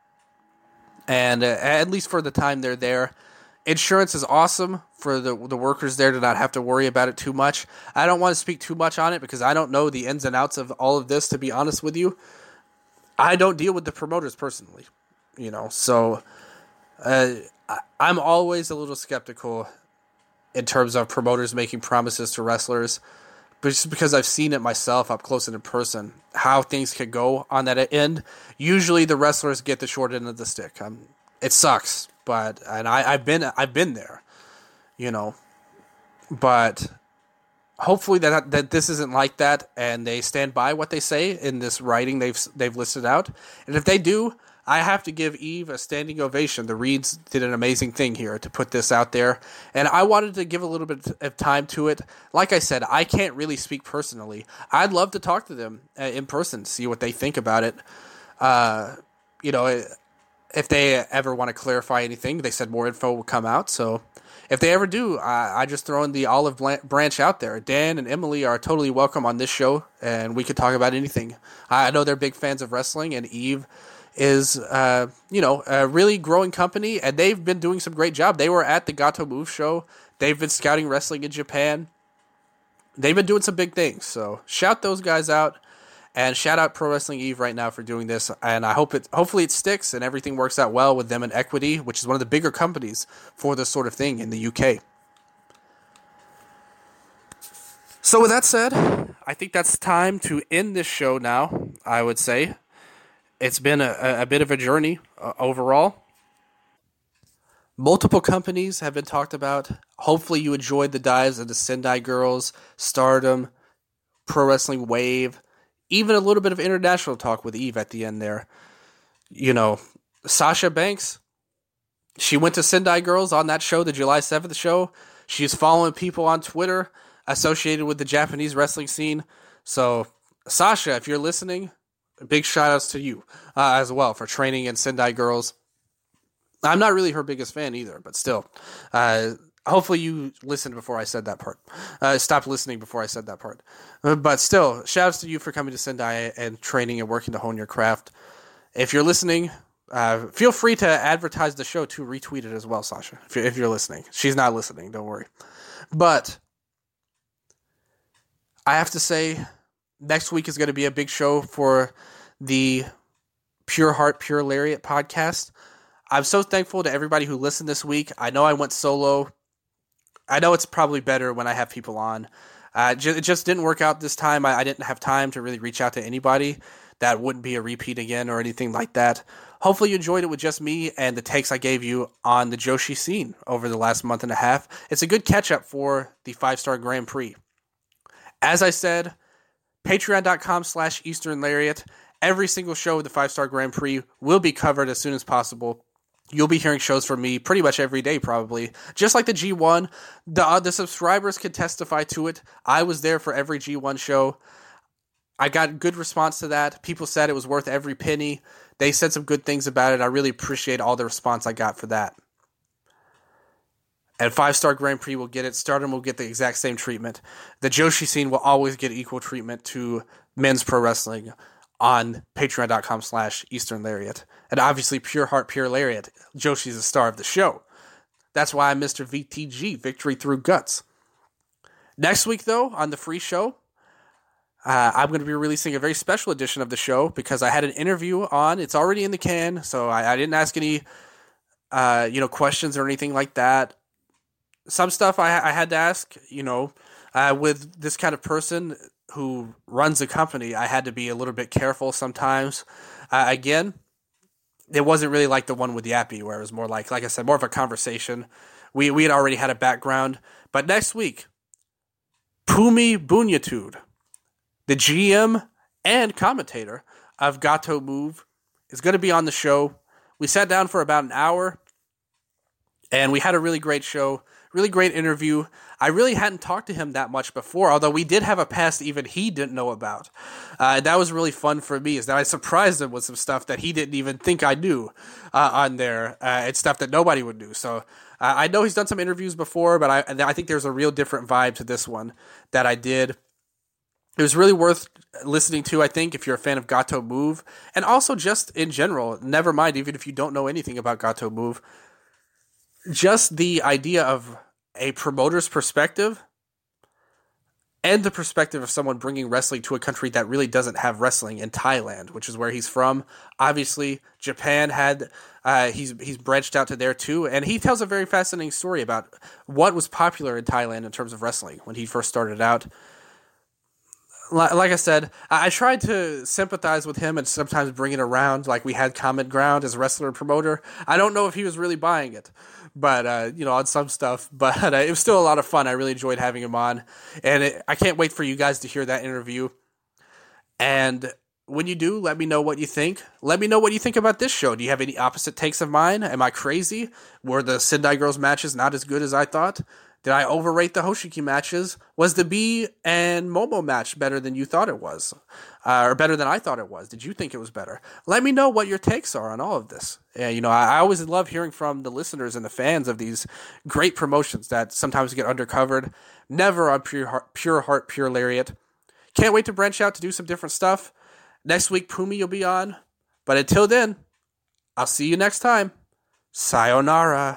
S1: And uh, at least for the time they're there. Insurance is awesome for the the workers there to not have to worry about it too much. I don't want to speak too much on it because I don't know the ins and outs of all of this, to be honest with you. I don't deal with the promoters personally. You know, so uh, I'm always a little skeptical in terms of promoters making promises to wrestlers, but just because I've seen it myself up close and in person, how things could go on that end. Usually, the wrestlers get the short end of the stick. Um, it sucks, but and I, I've been I've been there, you know, but hopefully that that this isn't like that, and they stand by what they say in this writing they've they've listed out, and if they do, I have to give Eve a standing ovation. The Reeds did an amazing thing here to put this out there, and I wanted to give a little bit of time to it. Like I said, I can't really speak personally. I'd love to talk to them in person, see what they think about it. Uh, you know, if they ever want to clarify anything, they said more info will come out. So if they ever do, I, I just throw in the olive branch out there. Dan and Emily are totally welcome on this show, and we could talk about anything. I know they're big fans of wrestling, and Eve is, uh, you know, a really growing company, and they've been doing some great job. They were at the Gato Move show. They've been scouting wrestling in Japan. They've been doing some big things, so shout those guys out, and shout out Pro Wrestling Eve right now for doing this, and I hope it, hopefully it sticks and everything works out well with them and Equity, which is one of the bigger companies for this sort of thing in the U K. So with that said, I think that's time to end this show now, I would say. It's been a, a bit of a journey uh, overall. Multiple companies have been talked about. Hopefully you enjoyed the dives into Sendai Girls, Stardom, Pro Wrestling Wave, even a little bit of international talk with Eve at the end there. You know, Sasha Banks, she went to Sendai Girls on that show, the July seventh show. She's following people on Twitter associated with the Japanese wrestling scene. So, Sasha, if you're listening, big shout outs to you uh, as well for training in Sendai Girls. I'm not really her biggest fan either, but still. Uh, hopefully you listened before I said that part. Uh, stopped listening before I said that part. Uh, but still, shout outs to you for coming to Sendai and training and working to hone your craft. If you're listening, uh, feel free to advertise the show to retweet it as well, Sasha, if you're, if you're listening. She's not listening, don't worry. But I have to say, next week is going to be a big show for the Pure Heart, Pure Lariat podcast. I'm so thankful to everybody who listened this week. I know I went solo. I know it's probably better when I have people on. Uh, it just didn't work out this time. I, I didn't have time to really reach out to anybody. That wouldn't be a repeat again or anything like that. Hopefully you enjoyed it with just me and the takes I gave you on the Joshi scene over the last month and a half. It's a good catch-up for the five-star Grand Prix. As I said, patreon.com slash Eastern Lariat. Every single show of the five-star Grand Prix will be covered as soon as possible. You'll be hearing shows from me pretty much every day, probably. Just like the G one, the, uh, the subscribers can testify to it. I was there for every G one show. I got good response to that. People said it was worth every penny. They said some good things about it. I really appreciate all the response I got for that. And five-star Grand Prix will get it. Stardom will get the exact same treatment. The Joshi scene will always get equal treatment to men's pro wrestling on patreon.com slash Eastern Lariat. And obviously, Pure Heart, Pure Lariat. Joshi's the star of the show. That's why I'm Mister V T G, Victory Through Guts. Next week, though, on the free show, uh, I'm going to be releasing a very special edition of the show because I had an interview on. It's already in the can, so I, I didn't ask any uh, you know, questions or anything like that. Some stuff I, I had to ask, you know, uh, with this kind of person who runs a company, I had to be a little bit careful sometimes. Uh, again, it wasn't really like the one with Yappy, where it was more like, like I said, more of a conversation. We we had already had a background. But next week, Pumi Bunyatude, the G M and commentator of Gato Move, is going to be on the show. We sat down for about an hour, and we had a really great show. Really great interview. I really hadn't talked to him that much before, although we did have a past even he didn't know about. Uh, that was really fun for me, is that I surprised him with some stuff that he didn't even think I knew uh, on there. Uh, it's stuff that nobody would do. So uh, I know he's done some interviews before, but I, I think there's a real different vibe to this one that I did. It was really worth listening to, I think, if you're a fan of Gato Move. And also just in general, never mind, even if you don't know anything about Gato Move, just the idea of a promoter's perspective and the perspective of someone bringing wrestling to a country that really doesn't have wrestling in Thailand, which is where he's from. Obviously, Japan had, uh, he's he's branched out to there too, and he tells a very fascinating story about what was popular in Thailand in terms of wrestling when he first started out. Like I said, I tried to sympathize with him and sometimes bring it around, like we had common ground as a wrestler and promoter. I don't know if he was really buying it, but, uh, you know, on some stuff. But uh, it was still a lot of fun. I really enjoyed having him on. And it, I can't wait for you guys to hear that interview. And when you do, let me know what you think. Let me know what you think about this show. Do you have any opposite takes of mine? Am I crazy? Were the Sendai Girls matches not as good as I thought? Did I overrate the Hoshiki matches? Was the B and Momo match better than you thought it was? Uh, or better than I thought it was? Did you think it was better? Let me know what your takes are on all of this. Yeah, you know, I, I always love hearing from the listeners and the fans of these great promotions that sometimes get undercovered. Never on Pure Heart, Pure Heart, Pure Lariat. Can't wait to branch out to do some different stuff. Next week, Pumi will be on. But until then, I'll see you next time. Sayonara.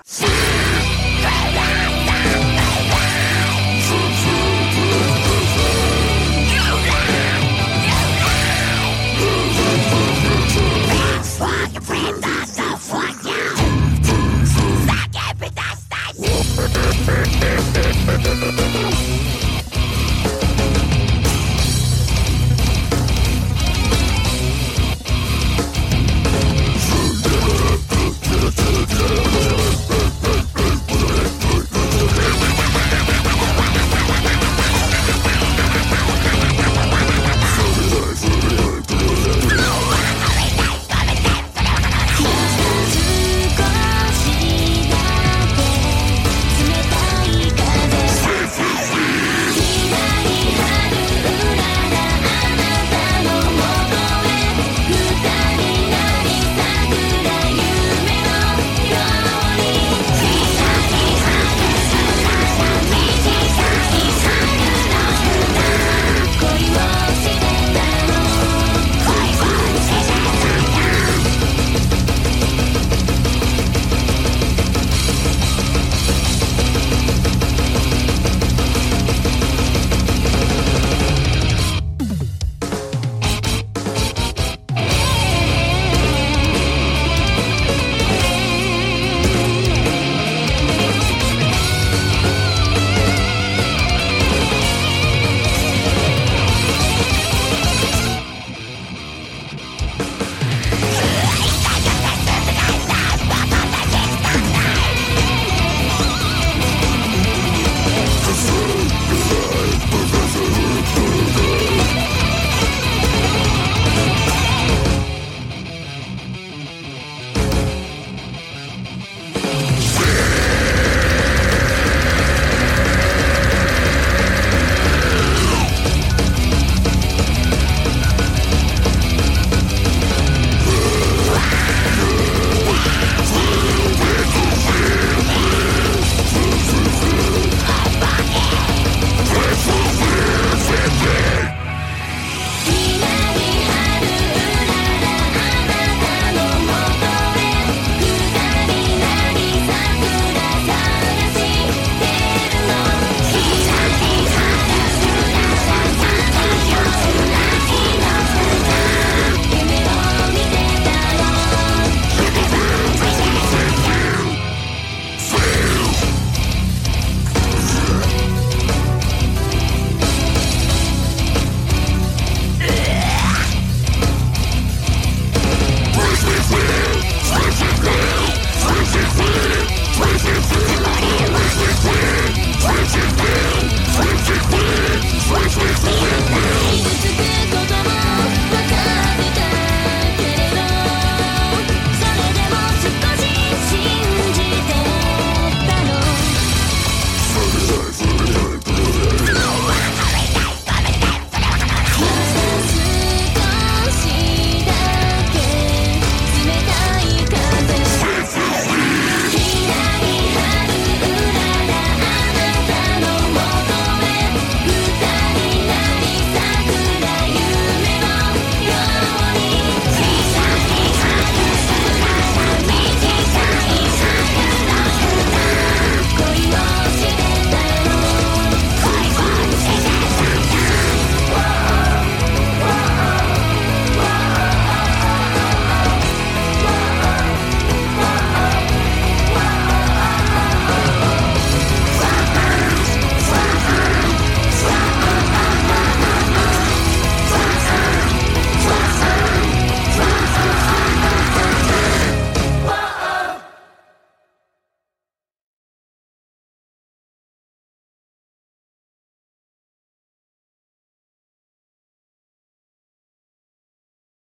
S2: Life